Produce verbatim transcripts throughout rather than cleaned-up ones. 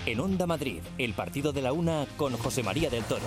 En Onda Madrid, el partido de la una con José María del Toro.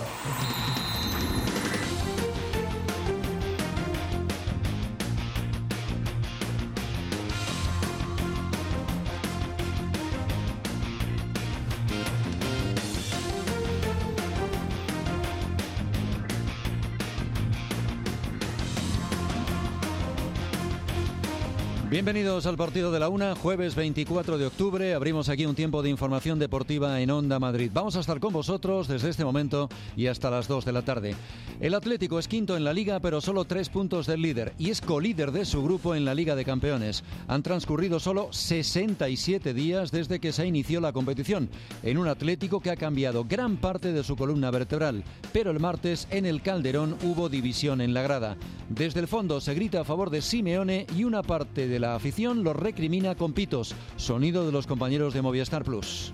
Bienvenidos al partido de la una, jueves veinticuatro de octubre. Abrimos aquí un tiempo de información deportiva en Onda Madrid. Vamos a estar con vosotros desde este momento y hasta las dos de la tarde. El Atlético es quinto en la Liga, pero solo tres puntos del líder, y es colíder de su grupo en la Liga de Campeones. Han transcurrido solo sesenta y siete días desde que se inició la competición, en un Atlético que ha cambiado gran parte de su columna vertebral. Pero el martes, en el Calderón, hubo división en la grada. Desde el fondo se grita a favor de Simeone y una parte de la afición lo recrimina con pitos. Sonido de los compañeros de Movistar Plus.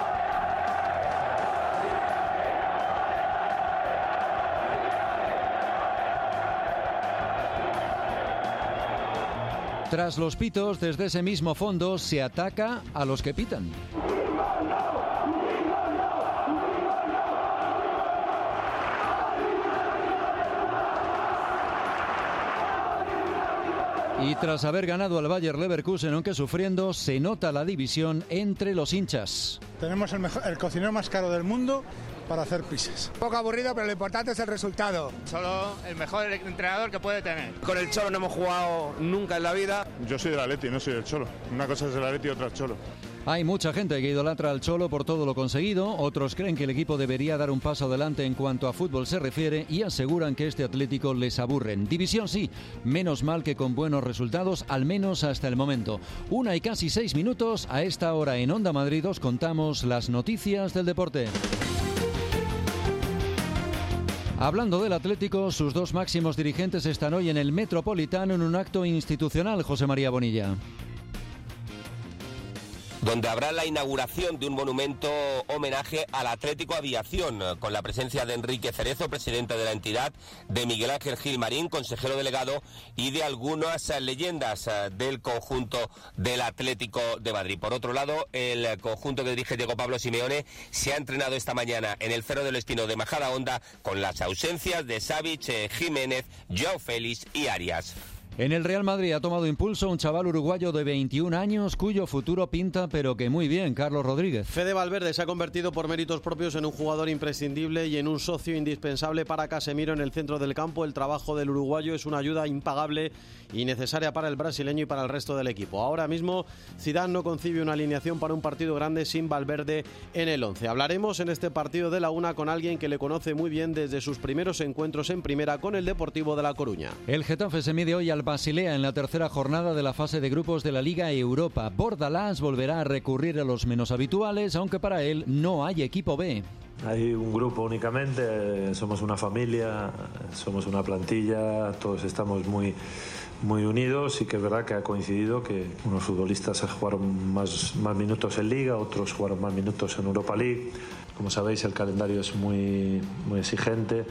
Tras los pitos, desde ese mismo fondo se ataca a los que pitan. Y tras haber ganado al Bayer Leverkusen, aunque sufriendo, se nota la división entre los hinchas. Tenemos el, mejor, el cocinero más caro del mundo para hacer pizzas. Un poco aburrido, pero lo importante es el resultado. Solo el mejor entrenador que puede tener. Con el Cholo no hemos jugado nunca en la vida. Yo soy del Atleti, no soy del Cholo. Una cosa es el Atleti y otra el Cholo. Hay mucha gente que idolatra al Cholo por todo lo conseguido, otros creen que el equipo debería dar un paso adelante en cuanto a fútbol se refiere y aseguran que este Atlético les aburren. División sí, menos mal que con buenos resultados, al menos hasta el momento. Una y casi seis minutos, a esta hora en Onda Madrid os contamos las noticias del deporte. Hablando del Atlético, sus dos máximos dirigentes están hoy en el Metropolitano en un acto institucional, José María Bonilla. Donde habrá la inauguración de un monumento homenaje al Atlético Aviación, con la presencia de Enrique Cerezo, presidente de la entidad, de Miguel Ángel Gil Marín, consejero delegado, y de algunas leyendas del conjunto del Atlético de Madrid. Por otro lado, el conjunto que dirige Diego Pablo Simeone se ha entrenado esta mañana en el Cerro del Espino de Majadahonda con las ausencias de Savic, Jiménez, Joao Félix y Arias. En el Real Madrid ha tomado impulso un chaval uruguayo de veintiún años cuyo futuro pinta pero que muy bien, Carlos Rodríguez. Fede Valverde se ha convertido por méritos propios en un jugador imprescindible y en un socio indispensable para Casemiro en el centro del campo. El trabajo del uruguayo es una ayuda impagable y necesaria para el brasileño y para el resto del equipo. Ahora mismo Zidane no concibe una alineación para un partido grande sin Valverde en el once. Hablaremos en este partido de la una con alguien que le conoce muy bien desde sus primeros encuentros en primera con el Deportivo de La Coruña. El Getafe se mide hoy al Basilea en la tercera jornada de la fase de grupos de la Liga Europa. Bordalás volverá a recurrir a los menos habituales, aunque para él no hay equipo B. Hay un grupo únicamente, somos una familia, somos una plantilla, todos estamos muy, muy unidos y que es verdad que ha coincidido que unos futbolistas jugaron más, más minutos en Liga, otros jugaron más minutos en Europa League. Como sabéis, el calendario es muy, muy exigente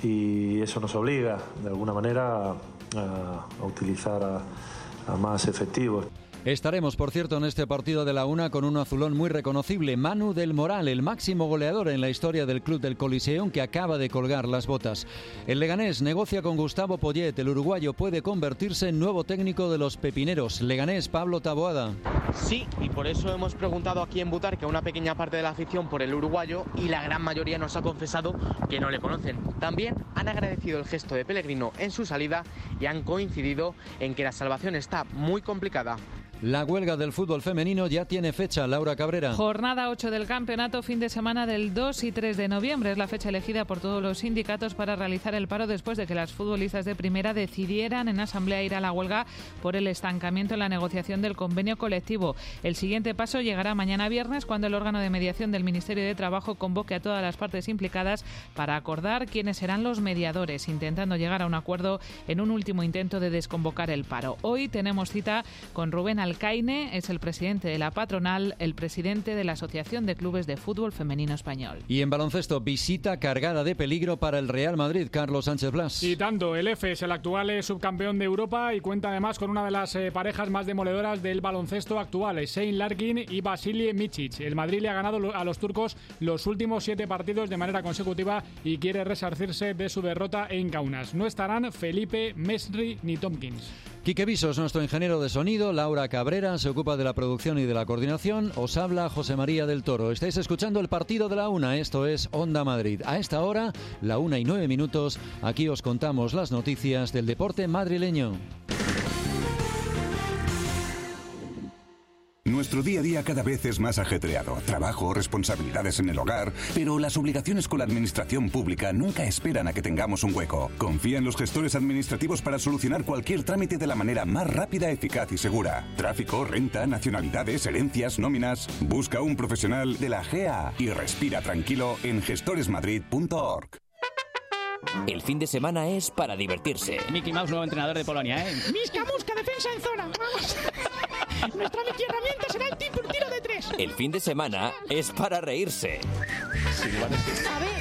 y eso nos obliga de alguna manera a, a utilizar a, a más efectivos. Estaremos, por cierto, en este partido de la una con un azulón muy reconocible, Manu del Moral, el máximo goleador en la historia del club del Coliseum, que acaba de colgar las botas. El Leganés negocia con Gustavo Poyet, el uruguayo puede convertirse en nuevo técnico de los pepineros. Leganés, Pablo Taboada. Sí, y por eso hemos preguntado aquí en Butarque a una pequeña parte de la afición por el uruguayo y la gran mayoría nos ha confesado que no le conocen. También han agradecido el gesto de Pellegrino en su salida y han coincidido en que la salvación está muy complicada. La huelga del fútbol femenino ya tiene fecha, Laura Cabrera. Jornada ocho del campeonato, fin de semana del dos y tres de noviembre. Es la fecha elegida por todos los sindicatos para realizar el paro después de que las futbolistas de primera decidieran en asamblea ir a la huelga por el estancamiento en la negociación del convenio colectivo. El siguiente paso llegará mañana viernes, cuando el órgano de mediación del Ministerio de Trabajo convoque a todas las partes implicadas para acordar quiénes serán los mediadores, intentando llegar a un acuerdo en un último intento de desconvocar el paro. Hoy tenemos cita con Rubén Algarra, Alcaine es el presidente de la patronal, el presidente de la Asociación de Clubes de Fútbol Femenino Español. Y en baloncesto, visita cargada de peligro para el Real Madrid, Carlos Sánchez Blas. Y tanto, el F es el actual subcampeón de Europa y cuenta además con una de las eh, parejas más demoledoras del baloncesto actual, Shane Larkin y Vasilije Micic. El Madrid le ha ganado a los turcos los últimos siete partidos de manera consecutiva y quiere resarcirse de su derrota en Kaunas. No estarán Felipe, Mesri ni Tompkins. Quique Visos, nuestro ingeniero de sonido, Laura Cabrera se ocupa de la producción y de la coordinación. Os habla José María del Toro. Estáis escuchando el partido de la una, esto es Onda Madrid. A esta hora, la una y nueve minutos, aquí os contamos las noticias del deporte madrileño. Nuestro día a día cada vez es más ajetreado. Trabajo, responsabilidades en el hogar, pero las obligaciones con la administración pública nunca esperan a que tengamos un hueco. Confía en los gestores administrativos para solucionar cualquier trámite de la manera más rápida, eficaz y segura. Tráfico, renta, nacionalidades, herencias, nóminas. Busca un profesional de la G A y respira tranquilo en gestores madrid punto org. El fin de semana es para divertirse. Mickey Mouse, nuevo entrenador de Polonia, ¿eh? Miska Muska, defensa en zona. Vamos. Nuestra herramienta será el tiro, tiro de tres. El fin de semana es para reírse. A ver.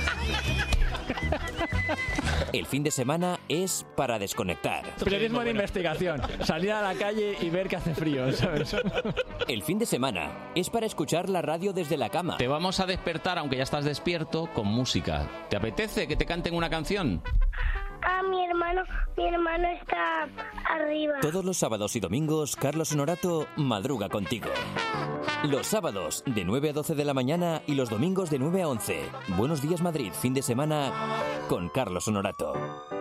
El fin de semana es para desconectar. Periodismo de investigación. Salir a la calle y ver que hace frío, ¿sabes? El fin de semana es para escuchar la radio desde la cama. Te vamos a despertar, aunque ya estás despierto, con música. ¿Te apetece que te canten una canción? Ah, mi hermano, mi hermano está arriba. Todos los sábados y domingos, Carlos Honorato madruga contigo. Los sábados de nueve a doce de la mañana y los domingos de nueve a once. Buenos días Madrid, fin de semana con Carlos Honorato.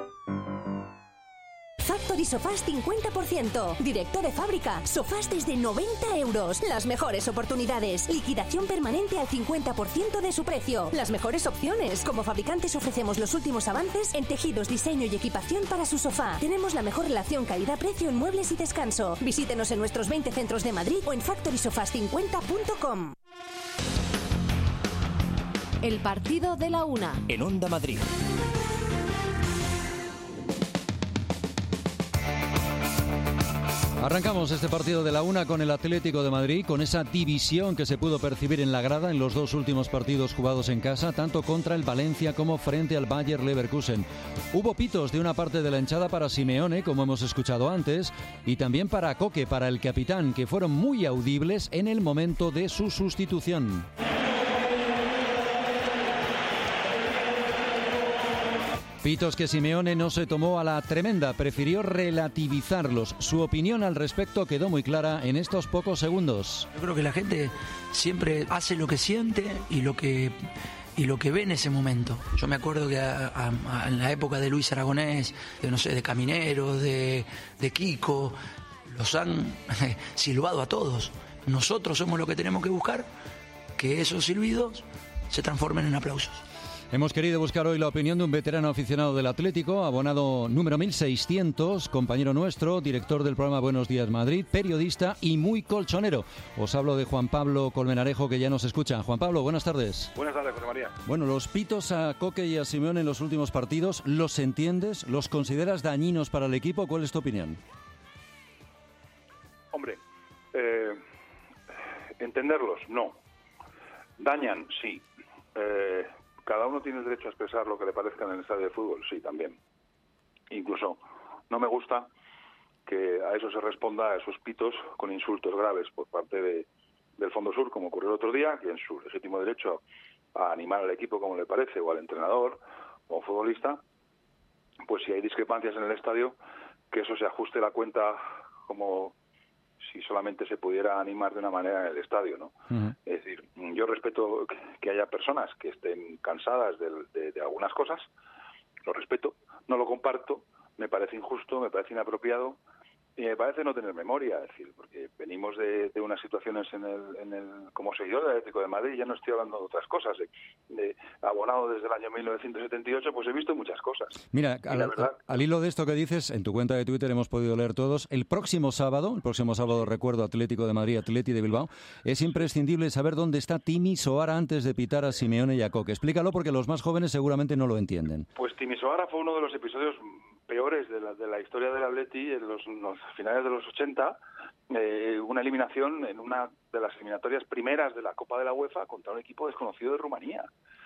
Factory Sofás cincuenta por ciento. Directo de fábrica. Sofás desde noventa euros. Las mejores oportunidades. Liquidación permanente al cincuenta por ciento de su precio. Las mejores opciones. Como fabricantes ofrecemos los últimos avances en tejidos, diseño y equipación para su sofá. Tenemos la mejor relación calidad-precio en muebles y descanso. Visítenos en nuestros veinte centros de Madrid o en factory sofás cincuenta punto com. El partido de la una. En Onda Madrid. Arrancamos este partido de la una con el Atlético de Madrid, con esa división que se pudo percibir en la grada en los dos últimos partidos jugados en casa, tanto contra el Valencia como frente al Bayer Leverkusen. Hubo pitos de una parte de la hinchada para Simeone, como hemos escuchado antes, y también para Coque, para el capitán, que fueron muy audibles en el momento de su sustitución. Pitos que Simeone no se tomó a la tremenda, prefirió relativizarlos. Su opinión al respecto quedó muy clara en estos pocos segundos. Yo creo que la gente siempre hace lo que siente y lo que, y lo que ve en ese momento. Yo me acuerdo que a, a, a, en la época de Luis Aragonés, de, no sé, de Caminero, de, de Kiko, los han silbado a todos. Nosotros somos los que tenemos que buscar que esos silbidos se transformen en aplausos. Hemos querido buscar hoy la opinión de un veterano aficionado del Atlético, abonado número mil seiscientos, compañero nuestro, director del programa Buenos Días Madrid, periodista y muy colchonero. Os hablo de Juan Pablo Colmenarejo, que ya nos escucha. Juan Pablo, buenas tardes. Buenas tardes, José María. Bueno, los pitos a Coque y a Simeone en los últimos partidos, ¿los entiendes? ¿Los consideras dañinos para el equipo? ¿Cuál es tu opinión? Hombre, eh, entenderlos, no. Dañan, sí. Eh... Cada uno tiene el derecho a expresar lo que le parezca en el estadio de fútbol, sí, también. Incluso no me gusta que a eso se responda, a esos pitos, con insultos graves por parte de, del Fondo Sur, como ocurrió el otro día, que en su legítimo derecho a animar al equipo como le parece, o al entrenador, o al futbolista, pues si hay discrepancias en el estadio, que eso se ajuste la cuenta como si solamente se pudiera animar de una manera en el estadio, ¿no? Uh-huh. Es decir, yo respeto que haya personas que estén cansadas de, de, de algunas cosas, lo respeto, no lo comparto, me parece injusto, me parece inapropiado y me parece no tener memoria, es decir, porque venimos de, de unas situaciones en el, en el como seguidor del Atlético de Madrid, ya no estoy hablando de otras cosas, de, de abonado desde el año mil novecientos setenta y ocho, pues he visto muchas cosas. Mira, al, verdad, al hilo de esto que dices, en tu cuenta de Twitter hemos podido leer todos, el próximo sábado, el próximo sábado recuerdo Atlético de Madrid, Atleti de Bilbao, es imprescindible saber dónde está Timisoara antes de pitar a Simeone y a Coque. Explícalo porque los más jóvenes seguramente no lo entienden. Pues Timisoara fue uno de los episodios peores de la, de la historia del Atleti en los, los finales de los ochenta, eh, una eliminación en una de las eliminatorias primeras de la Copa de la UEFA contra un equipo desconocido de Rumanía.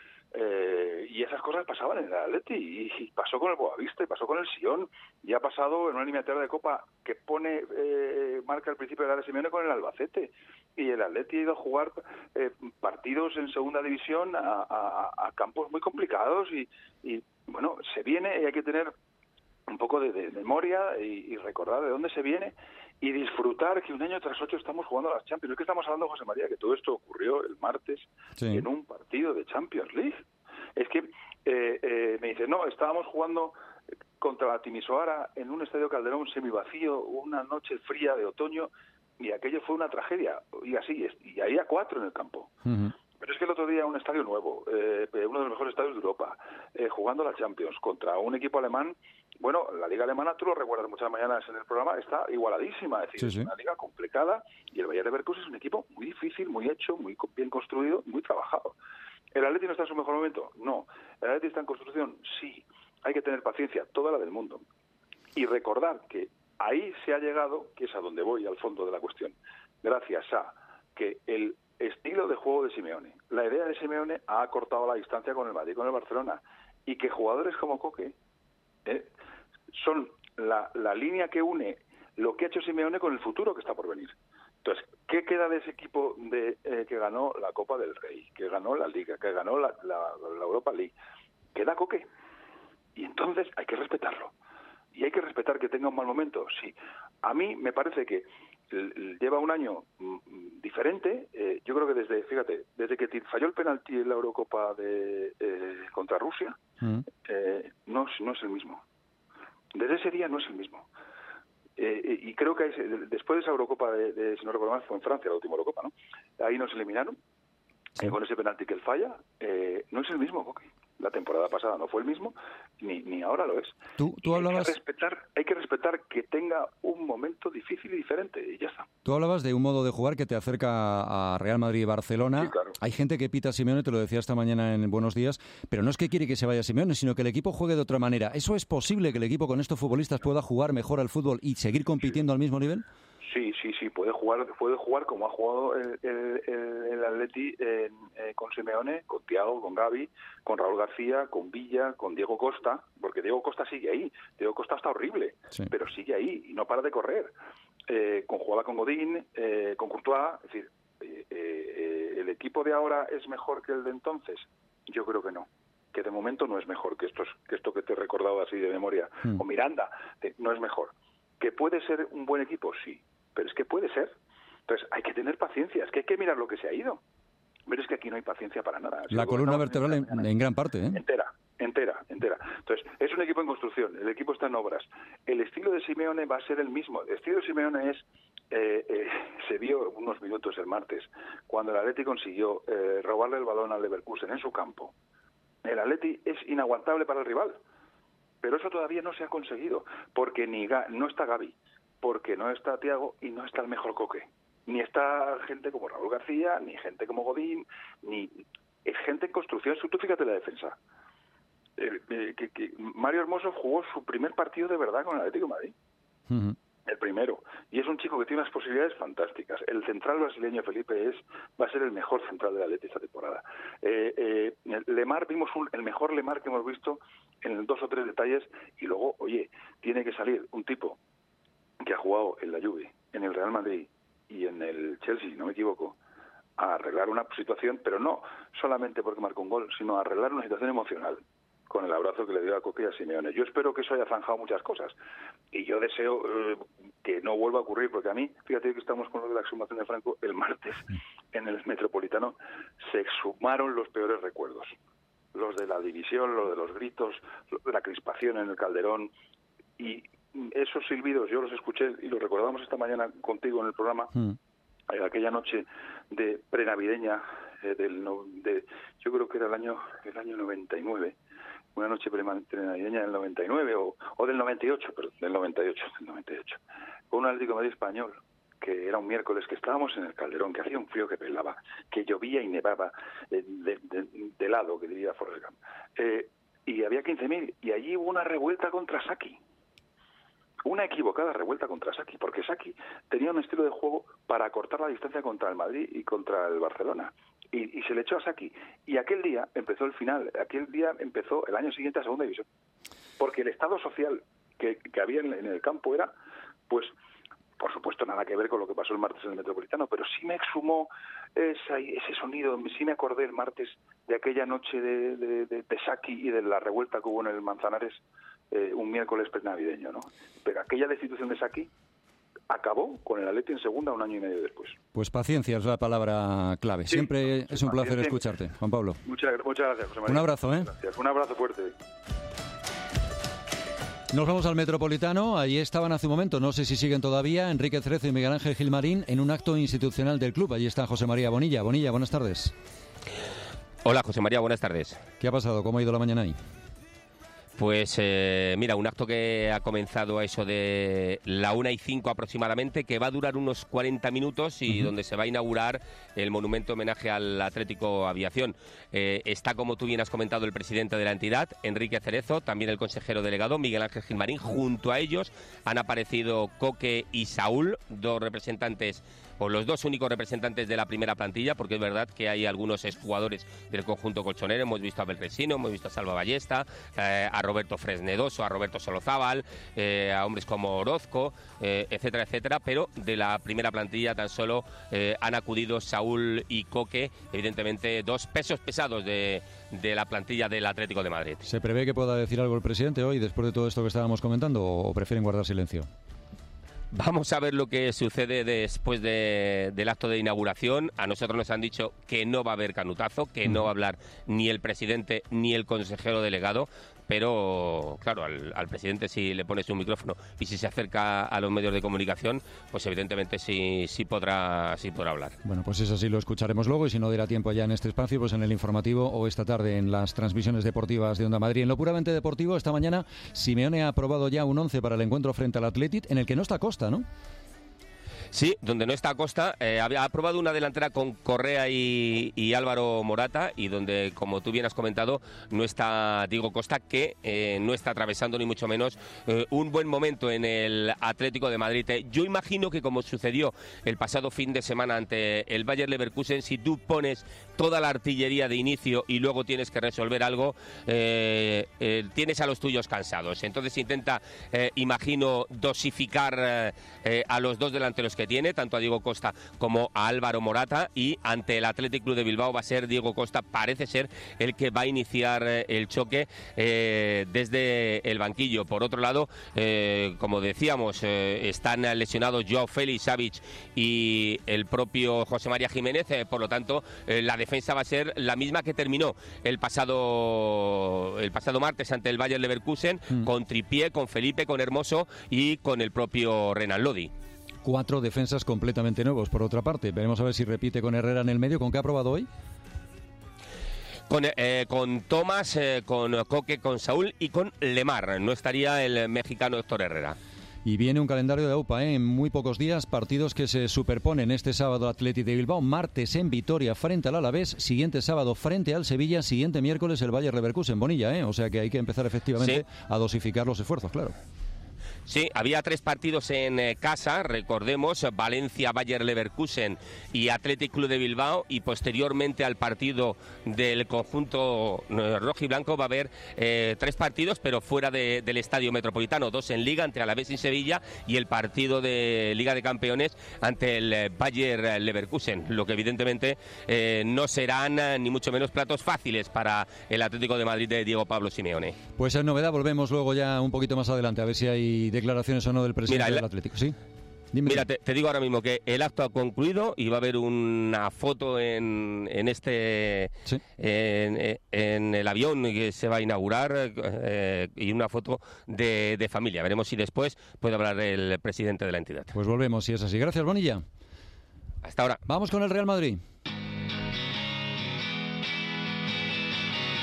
Eh, y esas cosas pasaban en el Atleti, y, y pasó con el Boavista, y pasó con el Sion, y ha pasado en una eliminatoria de Copa que pone eh, marca el principio de la de Simeone con el Albacete, y el Atleti ha ido a jugar eh, partidos en segunda división a, a, a campos muy complicados, y, y bueno, se viene, y hay que tener un poco de, de memoria y, y recordar de dónde se viene y disfrutar que un año tras ocho estamos jugando a las Champions. Es que estamos hablando, José María, que todo esto ocurrió el martes sí. en un partido de Champions League. Es que eh, eh, me dice, no, estábamos jugando contra la Timisoara en un estadio Calderón semivacío, una noche fría de otoño, y aquello fue una tragedia. Y así, y había cuatro en el campo. Uh-huh. Pero es que el otro día un estadio nuevo, eh, uno de los mejores estadios de Europa, eh, jugando la Champions contra un equipo alemán. Bueno, la liga alemana, tú lo recuerdas muchas mañanas en el programa, está igualadísima, es decir, sí, sí. es una liga complicada, y el Bayer Leverkusen es un equipo muy difícil, muy hecho, muy bien construido, muy trabajado. ¿El Atleti no está en su mejor momento? No. ¿El Atleti está en construcción? Sí. Hay que tener paciencia, toda la del mundo. Y recordar que ahí se ha llegado, que es a donde voy, al fondo de la cuestión, gracias a que el estilo de juego de Simeone, la idea de Simeone ha acortado la distancia con el Madrid, con el Barcelona, y que jugadores como Koke eh, son la, la línea que une lo que ha hecho Simeone con el futuro que está por venir. Entonces, ¿qué queda de ese equipo de eh, que ganó la Copa del Rey, que ganó la Liga, que ganó la, la, la Europa League? Queda Koke. Y entonces hay que respetarlo. Y hay que respetar que tenga un mal momento, sí. A mí me parece que lleva un año mm, diferente. Eh, yo creo que desde, fíjate, desde que falló el penalti en la Eurocopa de eh, contra Rusia, mm. eh, no, no es el mismo. Desde ese día no es el mismo. Eh, y creo que hay, después de esa Eurocopa, de, de, si no recuerdo mal, fue en Francia la última Eurocopa, ¿no? Ahí nos eliminaron, sí. eh, con ese penalti que él falla. Eh, no es el mismo, Koke. La temporada pasada no fue el mismo, ni, ni ahora lo es. Tú, tú hablabas... hay, que respetar, hay que respetar que tenga un momento difícil y diferente, y ya está. Tú hablabas de un modo de jugar que te acerca a Real Madrid y Barcelona. Sí, claro. Hay gente que pita a Simeone, te lo decía esta mañana en Buenos Días, pero no es que quiere que se vaya Simeone, sino que el equipo juegue de otra manera. ¿Eso es posible, que el equipo con estos futbolistas pueda jugar mejor al fútbol y seguir compitiendo sí. al mismo nivel? Sí, sí, sí, puede jugar puede jugar como ha jugado el, el, el, el Atleti eh, eh, con Simeone, con Thiago, con Gavi, con Raúl García, con Villa, con Diego Costa, porque Diego Costa sigue ahí. Diego Costa está horrible, sí. pero sigue ahí y no para de correr. Eh, con jugaba con Godín, eh, con Courtois, es decir, eh, eh, ¿el equipo de ahora es mejor que el de entonces? Yo creo que no. Que de momento no es mejor que, estos, que esto que te he recordado así de memoria. Mm. O Miranda, eh, no es mejor. ¿Que puede ser un buen equipo? Sí. Pero es que puede ser. Entonces hay que tener paciencia, es que hay que mirar lo que se ha ido. Pero es que aquí no hay paciencia para nada. La si columna vertebral en, en gran parte, ¿eh? Entera, entera, entera. Entonces, es un equipo en construcción, el equipo está en obras. El estilo de Simeone va a ser el mismo. El estilo de Simeone es, eh, eh, se vio unos minutos el martes, cuando el Atleti consiguió eh, robarle el balón al Leverkusen en su campo. El Atleti es inaguantable para el rival. Pero eso todavía no se ha conseguido, porque ni Ga- no está Gavi, porque no está Thiago y no está el mejor Koke. Ni está gente como Raúl García, ni gente como Godín, ni... Es gente en construcción. Tú fíjate la defensa. Eh, eh, que, que Mario Hermoso jugó su primer partido de verdad con el Atlético de Madrid. Uh-huh. El primero. Y es un chico que tiene unas posibilidades fantásticas. El central brasileño Felipe es va a ser el mejor central de la Atleti esta temporada. Eh, eh, Lemar, vimos un, el mejor Lemar que hemos visto en dos o tres detalles. Y luego, oye, tiene que salir un tipo que ha jugado en la Juve, en el Real Madrid y en el Chelsea, no me equivoco, a arreglar una situación, pero no solamente porque marcó un gol, sino a arreglar una situación emocional con el abrazo que le dio a Koke y a Simeone. Yo espero que eso haya zanjado muchas cosas y yo deseo eh, que no vuelva a ocurrir, porque a mí, fíjate que estamos con lo de la exhumación de Franco, el martes en el Metropolitano se exhumaron los peores recuerdos, los de la división, los de los gritos, la crispación en el Calderón, y esos silbidos yo los escuché y los recordamos esta mañana contigo en el programa, mm. eh, aquella noche de prenavideña eh, del no, de yo creo que era el año el año noventa y nueve, una noche prenavideña del noventa y nueve o, o del noventa y ocho, pero del noventa y ocho, del noventa y ocho, con un Atlético de Madrid español, que era un miércoles, que estábamos en el Calderón, que hacía un frío que pelaba, que llovía y nevaba eh, de, de, de helado, que diría Forrest Gump, eh, y había quince mil, y allí hubo una revuelta contra Saki. una equivocada revuelta contra Saki, porque Saki tenía un estilo de juego para acortar la distancia contra el Madrid y contra el Barcelona. Y, y se le echó a Saki. Y aquel día empezó el final, aquel día empezó el año siguiente a segunda división. Porque el estado social que, que había en, en el campo era, pues, por supuesto, nada que ver con lo que pasó el martes en el Metropolitano, pero sí me exhumó esa, ese sonido, sí me acordé el martes de aquella noche de, de, de, de Saki y de la revuelta que hubo en el Manzanares eh, un miércoles prenavideño, ¿no? Pero aquella destitución de Saki acabó con el Atleti en segunda un año y medio después. Pues paciencia es la palabra clave. Sí, Siempre sí, es un placer paciencia. escucharte, Juan Pablo. Muchas, muchas gracias, José María. Un abrazo, ¿eh? Gracias. Un abrazo fuerte. Nos vamos al Metropolitano. Allí estaban hace un momento, no sé si siguen todavía, Enrique Cerezo y Miguel Ángel Gilmarín en un acto institucional del club. Allí está José María Bonilla. Bonilla, buenas tardes. Hola, José María, buenas tardes. ¿Qué ha pasado? ¿Cómo ha ido la mañana ahí? Pues eh, mira, un acto que ha comenzado a eso de la una y cinco aproximadamente, que va a durar unos cuarenta minutos y uh-huh. donde se va a inaugurar el monumento homenaje al Atlético Aviación. Eh, está, como tú bien has comentado, el presidente de la entidad, Enrique Cerezo, también el consejero delegado, Miguel Ángel Gilmarín. Junto a ellos han aparecido Coque y Saúl, dos representantes, o los dos únicos representantes de la primera plantilla, porque es verdad que hay algunos exjugadores del conjunto colchonero. Hemos visto a Belresino, hemos visto a Salva Ballesta, eh, a Roberto Fresnedoso, a Roberto Solozábal, eh, a hombres como Orozco, eh, etcétera, etcétera, pero de la primera plantilla tan solo eh, han acudido Saúl y Coque, evidentemente dos pesos pesados de, de la plantilla del Atlético de Madrid. ¿Se prevé que pueda decir algo el presidente hoy, después de todo esto que estábamos comentando, o prefieren guardar silencio? Vamos a ver lo que sucede después de, del acto de inauguración. A nosotros nos han dicho que no va a haber canutazo, que no va a hablar ni el presidente ni el consejero delegado, pero claro, al, al presidente si le pones un micrófono y si se acerca a los medios de comunicación, pues evidentemente sí, sí, podrá, sí podrá hablar. Bueno, pues eso sí lo escucharemos luego, y si no diera tiempo ya en este espacio, pues en el informativo o esta tarde en las transmisiones deportivas de Onda Madrid. En lo puramente deportivo, esta mañana Simeone ha aprobado ya un once para el encuentro frente al Athletic, en el que no está Costa, ¿no? Sí, donde no está Costa, eh, ha aprobado una delantera con Correa y, y Álvaro Morata, y donde, como tú bien has comentado, no está Diego Costa, que eh, no está atravesando ni mucho menos eh, un buen momento en el Atlético de Madrid. Eh, yo imagino que, como sucedió el pasado fin de semana ante el Bayer Leverkusen, si tú pones toda la artillería de inicio y luego tienes que resolver algo, eh, eh, tienes a los tuyos cansados. Entonces intenta, eh, imagino, dosificar eh, a los dos delanteros que tiene, tanto a Diego Costa como a Álvaro Morata, y ante el Athletic Club de Bilbao va a ser Diego Costa, parece ser, el que va a iniciar el choque eh, desde el banquillo. Por otro lado, eh, como decíamos, eh, están lesionados Joao Félix, Savic y el propio José María Jiménez, eh, por lo tanto eh, la defensa va a ser la misma que terminó el pasado el pasado martes ante el Bayer Leverkusen, mm. con Trippier, con Felipe, con Hermoso y con el propio Renan Lodi. Cuatro defensas completamente nuevos, por otra parte. Veremos a ver si repite con Herrera en el medio. ¿Con qué ha probado hoy? Con, eh, con Tomás, eh, con Coque, con Saúl y con Lemar. No estaría el mexicano Héctor Herrera. Y viene un calendario de AUPA, ¿eh? En muy pocos días, partidos que se superponen. Este sábado Athletic de Bilbao, martes en Vitoria frente al Alavés, siguiente sábado frente al Sevilla, siguiente miércoles el Bayer Leverkusen, Bonilla, ¿eh? O sea que hay que empezar efectivamente sí. a dosificar los esfuerzos, claro. Sí, había tres partidos en eh, casa, recordemos, Valencia, Bayer Leverkusen y Athletic Club de Bilbao, y posteriormente al partido del conjunto eh, rojo y blanco va a haber eh, tres partidos, pero fuera de, del Estadio Metropolitano, dos en Liga ante Alavés y Sevilla, y el partido de Liga de Campeones ante el eh, Bayer Leverkusen, lo que evidentemente eh, no serán eh, ni mucho menos platos fáciles para el Atlético de Madrid de Diego Pablo Simeone. Pues en novedad volvemos luego ya un poquito más adelante, a ver si hay declaraciones o no del presidente Mira, el, del Atlético. ¿Sí? Dime. Mira, te, te digo ahora mismo que el acto ha concluido y va a haber una foto en, en este ¿Sí? en, en el avión que se va a inaugurar eh, y una foto de, de familia. Veremos si después puede hablar el presidente de la entidad. Pues volvemos, si es así. Gracias, Bonilla. Hasta ahora. Vamos con el Real Madrid.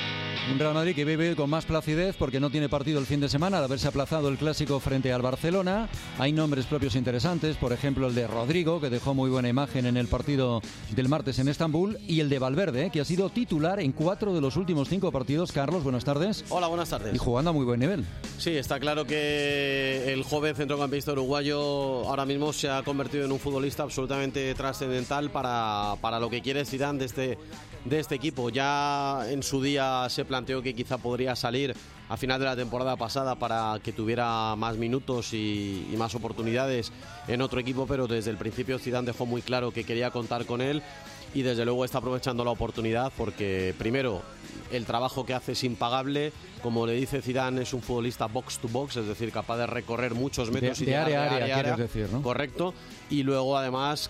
Un Real Madrid que vive con más placidez porque no tiene partido el fin de semana al haberse aplazado el clásico frente al Barcelona. Hay nombres propios interesantes, por ejemplo el de Rodrigo, que dejó muy buena imagen en el partido del martes en Estambul, y el de Valverde, que ha sido titular en cuatro de los últimos cinco partidos. Carlos, buenas tardes. Hola, buenas tardes. Y jugando a muy buen nivel. Sí, está claro que el joven centrocampista uruguayo ahora mismo se ha convertido en un futbolista absolutamente trascendental para, para lo que quiere Zidane de este, de este equipo. Ya en su día se planteó que quizá podría salir a final de la temporada pasada para que tuviera más minutos y, y más oportunidades en otro equipo, pero desde el principio Zidane dejó muy claro que quería contar con él y desde luego está aprovechando la oportunidad porque primero el trabajo que hace es impagable. Como le dice Zidane, es un futbolista box to box, es decir, capaz de recorrer muchos metros de, y de área a área, área, área, quieres decir, ¿no? Correcto. Y luego además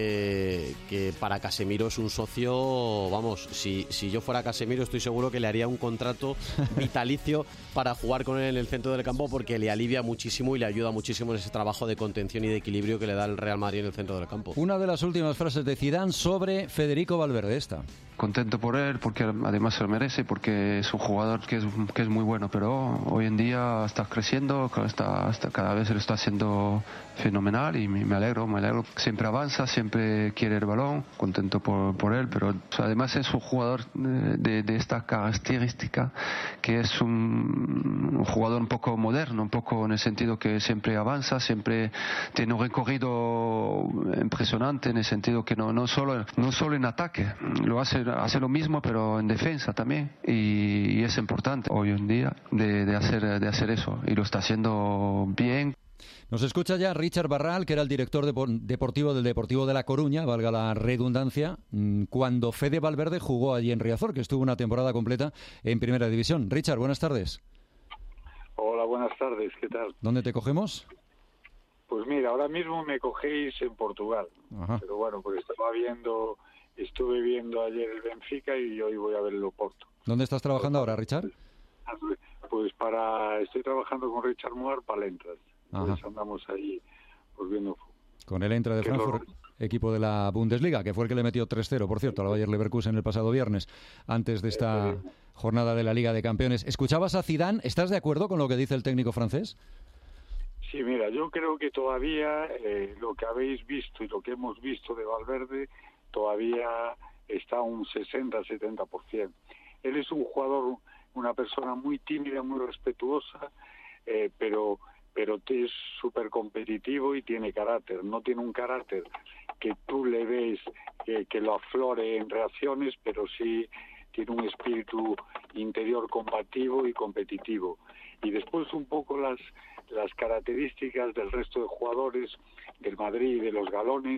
que, que para Casemiro es un socio, vamos, si, si yo fuera Casemiro estoy seguro que le haría un contrato vitalicio para jugar con él en el centro del campo porque le alivia muchísimo y le ayuda muchísimo en ese trabajo de contención y de equilibrio que le da el Real Madrid en el centro del campo. Una de las últimas frases de Zidane sobre Federico Valverde, esta. Contento por él porque además se lo merece, porque es un jugador que es, que es muy bueno, pero hoy en día está creciendo, está, está, cada vez lo está haciendo fenomenal y me, me alegro, me alegro. Siempre avanza, siempre quiere el balón, contento por, por él, pero además es un jugador de, de esta característica que es un, un jugador un poco moderno, un poco en el sentido que siempre avanza, siempre tiene un recorrido impresionante en el sentido que no, no, solo, no solo en ataque, lo hace hace lo mismo pero en defensa también y, y es importante hoy en día de, de hacer de hacer eso y lo está haciendo bien. Nos escucha ya Richard Barral, que era el director deportivo del Deportivo de La Coruña, valga la redundancia, cuando Fede Valverde jugó allí en Riazor, que estuvo una temporada completa en Primera División. Richard, buenas tardes. Hola, buenas tardes, ¿qué tal? ¿Dónde te cogemos? Pues mira, ahora mismo me cogéis en Portugal. Ajá. Pero bueno, pues estaba viendo, estuve viendo ayer el Benfica y hoy voy a ver el Oporto. ¿Dónde estás trabajando ahora, Richard? Pues para, estoy trabajando con Richard Moore para el Eintracht. Pues andamos ahí pues viendo fútbol. Con el Eintracht de Frankfurt, lo... equipo de la Bundesliga, que fue el que le metió tres cero, por cierto, al Bayer Leverkusen el pasado viernes, antes de esta eh, jornada de la Liga de Campeones. ¿Escuchabas a Zidane? ¿Estás de acuerdo con lo que dice el técnico francés? Sí, mira, yo creo que todavía eh, lo que habéis visto y lo que hemos visto de Valverde todavía está un sesenta a setenta por ciento. Él es un jugador, una persona muy tímida, muy respetuosa, eh, pero... pero es súper competitivo y tiene carácter. No tiene un carácter que tú le ves que, que lo aflore en reacciones, pero sí tiene un espíritu interior combativo y competitivo. Y después un poco las, las características del resto de jugadores del Madrid, de los galones,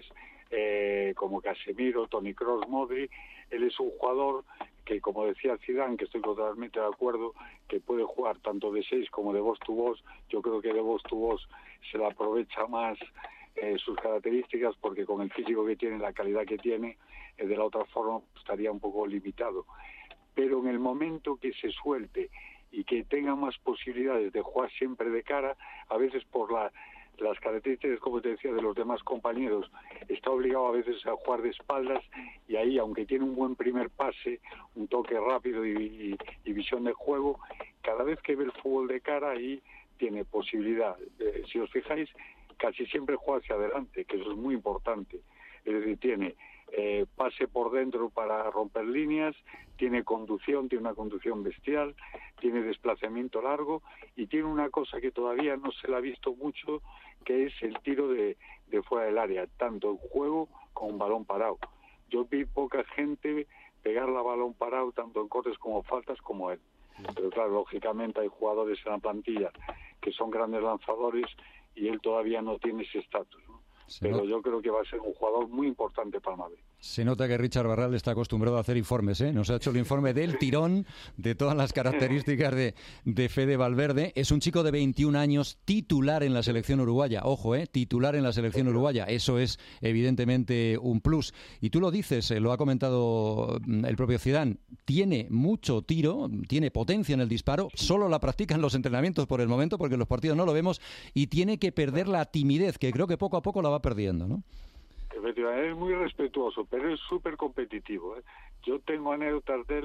eh, como Casemiro, Toni Kroos, Modric. Él es un jugador que, como decía Zidane, que estoy totalmente de acuerdo, que puede jugar tanto de seis como de voz to voz. Yo creo que de voz to voz se le aprovecha más eh, sus características, porque con el físico que tiene, la calidad que tiene, eh, de la otra forma estaría un poco limitado. Pero en el momento que se suelte y que tenga más posibilidades de jugar siempre de cara, a veces por la las características, como te decía, de los demás compañeros, está obligado a veces a jugar de espaldas y ahí, aunque tiene un buen primer pase, un toque rápido y, y, y visión de juego, cada vez que ve el fútbol de cara ahí tiene posibilidad. Eh, si os fijáis, casi siempre juega hacia adelante, que eso es muy importante. Es decir, tiene eh, pase por dentro para romper líneas, tiene conducción, tiene una conducción bestial, tiene desplazamiento largo y tiene una cosa que todavía no se le ha visto mucho, que es el tiro de, de fuera del área, tanto en juego como en balón parado. Yo vi poca gente pegar la balón parado, tanto en cortes como faltas, como él. Pero claro, lógicamente hay jugadores en la plantilla que son grandes lanzadores y él todavía no tiene ese estatus, ¿no? Pero yo creo que va a ser un jugador muy importante para el Madrid. Se nota que Richard Barral está acostumbrado a hacer informes, ¿eh? Nos ha hecho el informe del tirón, de todas las características de, de Fede Valverde. Es un chico de veintiún años, titular en la selección uruguaya. Ojo, ¿eh? Titular en la selección uruguaya. Eso es evidentemente un plus. Y tú lo dices, eh, lo ha comentado el propio Zidane. Tiene mucho tiro, tiene potencia en el disparo. Solo la practica en los entrenamientos por el momento, porque en los partidos no lo vemos. Y tiene que perder la timidez, que creo que poco a poco la va perdiendo, ¿no? Efectivamente, es muy respetuoso, pero es súper competitivo, ¿eh? Yo tengo anécdotas de él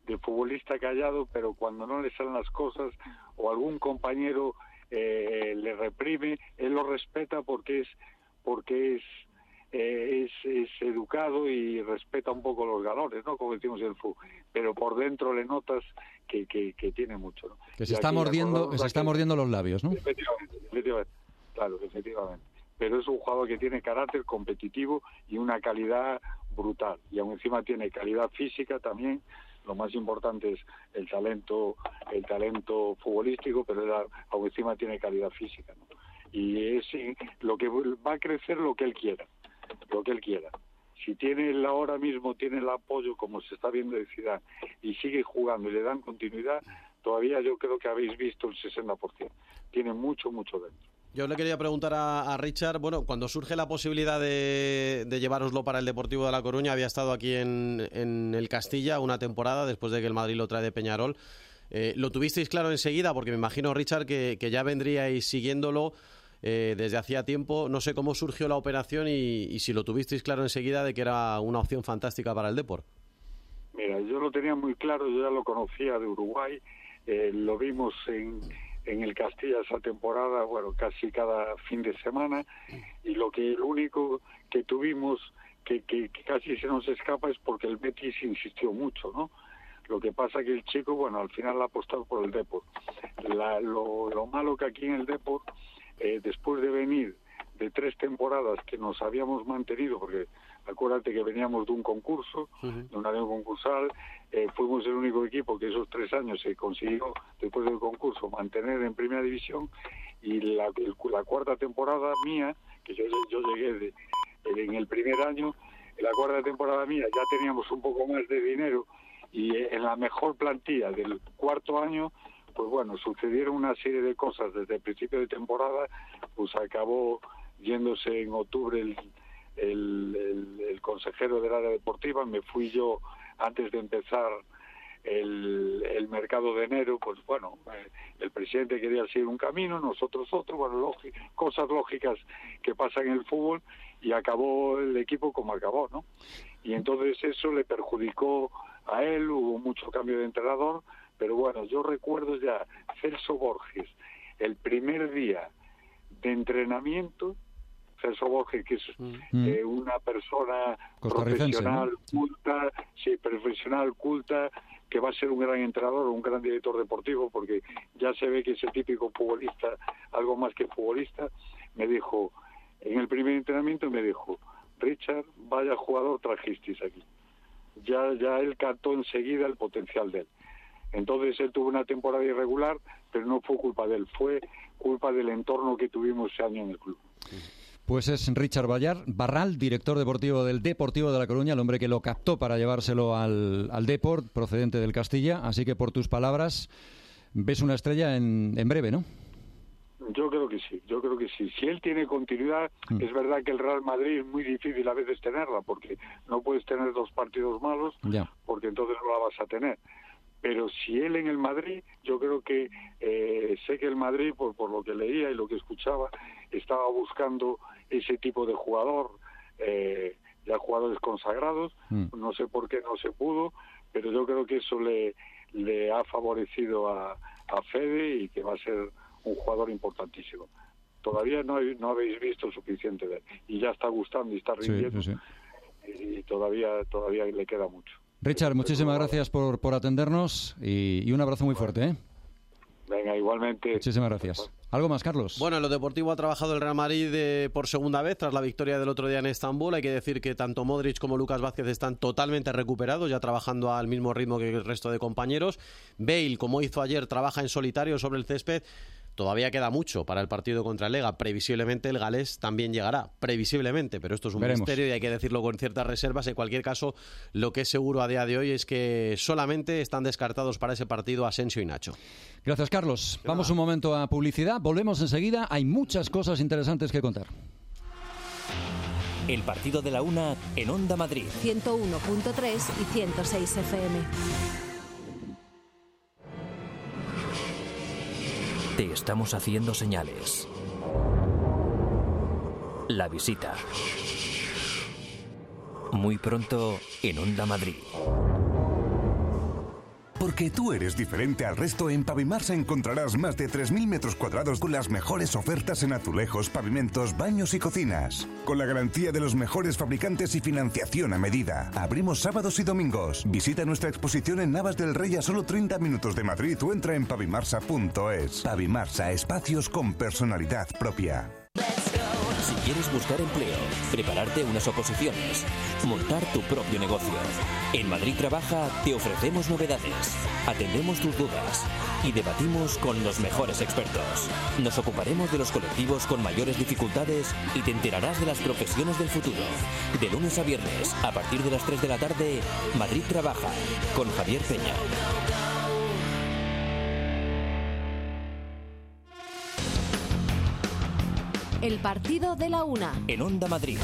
de futbolista callado, pero cuando no le salen las cosas o algún compañero eh, le reprime, él lo respeta porque es porque es, eh, es es educado y respeta un poco los galones, ¿no? Como decimos en el fútbol, pero por dentro le notas que, que, que tiene mucho, ¿no? Que se está mordiendo, que se está mordiendo los labios, ¿no? Efectivamente, efectivamente, claro, efectivamente. Pero es un jugador que tiene carácter competitivo y una calidad brutal. Y aún encima tiene calidad física también. Lo más importante es el talento, el talento futbolístico, pero él aún encima tiene calidad física, ¿no? Y es lo que va a crecer lo que él quiera, lo que él quiera. Si tiene él ahora mismo tiene el apoyo como se está viendo de Zidane y sigue jugando y le dan continuidad, todavía yo creo que habéis visto el sesenta por ciento. Tiene mucho, mucho dentro. Yo le quería preguntar a, a Richard, bueno, cuando surge la posibilidad de, de llevároslo para el Deportivo de La Coruña, había estado aquí en, en el Castilla una temporada después de que el Madrid lo trae de Peñarol. Eh, ¿Lo tuvisteis claro enseguida? Porque me imagino, Richard, que, que ya vendríais siguiéndolo eh, desde hacía tiempo. No sé cómo surgió la operación y, y si lo tuvisteis claro enseguida de que era una opción fantástica para el Depor. Mira, yo lo tenía muy claro, yo ya lo conocía de Uruguay, eh, lo vimos en... en el Castilla esa temporada, bueno, casi cada fin de semana, y lo que lo único que tuvimos que, que, que casi se nos escapa es porque el Betis insistió mucho, ¿no? Lo que pasa que el chico, bueno, al final ha apostado por el Depor. La, lo, lo malo que aquí en el Depor, eh, después de venir de tres temporadas que nos habíamos mantenido, porque acuérdate que veníamos de un concurso, uh-huh. de un año concursal, eh, fuimos el único equipo que esos tres años se consiguió, después del concurso, mantener en primera división, y la, el, la cuarta temporada mía, que yo, yo llegué de, de, en el primer año, en la cuarta temporada mía ya teníamos un poco más de dinero, y en la mejor plantilla del cuarto año, pues bueno, sucedieron una serie de cosas desde el principio de temporada, pues acabó yéndose en octubre el El, el, el consejero del área deportiva, me fui yo antes de empezar el, el mercado de enero, pues bueno, eh, el presidente quería seguir un camino, nosotros otro, bueno, lógi- cosas lógicas que pasan en el fútbol, y acabó el equipo como acabó, ¿no? Y entonces eso le perjudicó a él, hubo mucho cambio de entrenador, pero bueno, yo recuerdo ya Celso Borges, el primer día de entrenamiento, Celso Borges, que es mm. eh, una persona profesional, ¿no? culta, sí, profesional, culta, que va a ser un gran entrenador, un gran director deportivo, porque ya se ve que ese típico futbolista, algo más que futbolista, me dijo, en el primer entrenamiento me dijo, Richard, vaya jugador trajisteis aquí. Ya, ya él captó enseguida el potencial de él. Entonces él tuvo una temporada irregular, pero no fue culpa de él, fue culpa del entorno que tuvimos ese año en el club. Pues es Richard Ballar, Barral, director deportivo del Deportivo de La Coruña, el hombre que lo captó para llevárselo al, al Depor, procedente del Castilla. Así que por tus palabras, ves una estrella en, en breve, ¿no? Yo creo que sí, yo creo que sí. Si él tiene continuidad, mm. es verdad que el Real Madrid es muy difícil a veces tenerla, porque no puedes tener dos partidos malos, ya. porque entonces no la vas a tener. Pero si él en el Madrid, yo creo que, eh, sé que el Madrid, por, por lo que leía y lo que escuchaba, estaba buscando ese tipo de jugador, eh, ya jugadores consagrados, mm. no sé por qué no se pudo, pero yo creo que eso le, le ha favorecido a, a Fede y que va a ser un jugador importantísimo. Todavía no, hay, no habéis visto suficiente de él, y ya está gustando y está rindiendo, sí, sí, sí. Y, y todavía, todavía le queda mucho. Richard, muchísimas gracias por, por atendernos y, y un abrazo muy fuerte, ¿eh? Venga, igualmente. Muchísimas gracias. ¿Algo más, Carlos? Bueno, en lo deportivo ha trabajado el Real Madrid de, por segunda vez tras la victoria del otro día en Estambul. Hay que decir que tanto Modric como Lucas Vázquez están totalmente recuperados, ya trabajando al mismo ritmo que el resto de compañeros. Bale, como hizo ayer, trabaja en solitario sobre el césped. Todavía queda mucho para el partido contra el Lega. Previsiblemente el galés también llegará, previsiblemente, pero esto es un Veremos. misterio y hay que decirlo con ciertas reservas. En cualquier caso, lo que es seguro a día de hoy es que solamente están descartados para ese partido Asensio y Nacho. Gracias, Carlos. Vamos un momento a publicidad, volvemos enseguida. Hay muchas cosas interesantes que contar. El partido de la una en Onda Madrid. ciento uno punto tres y ciento seis F M. Te estamos haciendo señales. La visita. Muy pronto en Onda Madrid. Porque tú eres diferente al resto, en Pavimarsa encontrarás más de tres mil metros cuadrados con las mejores ofertas en azulejos, pavimentos, baños y cocinas. Con la garantía de los mejores fabricantes y financiación a medida. Abrimos sábados y domingos. Visita nuestra exposición en Navas del Rey a solo treinta minutos de Madrid o entra en pavimarsa punto es. Pavimarsa, espacios con personalidad propia. Si quieres buscar empleo, prepararte unas oposiciones, montar tu propio negocio. En Madrid Trabaja te ofrecemos novedades, atendemos tus dudas y debatimos con los mejores expertos. Nos ocuparemos de los colectivos con mayores dificultades y te enterarás de las profesiones del futuro. De lunes a viernes, a partir de las tres de la tarde, Madrid Trabaja, con Javier Peña. El partido de la una. En Onda Madrid.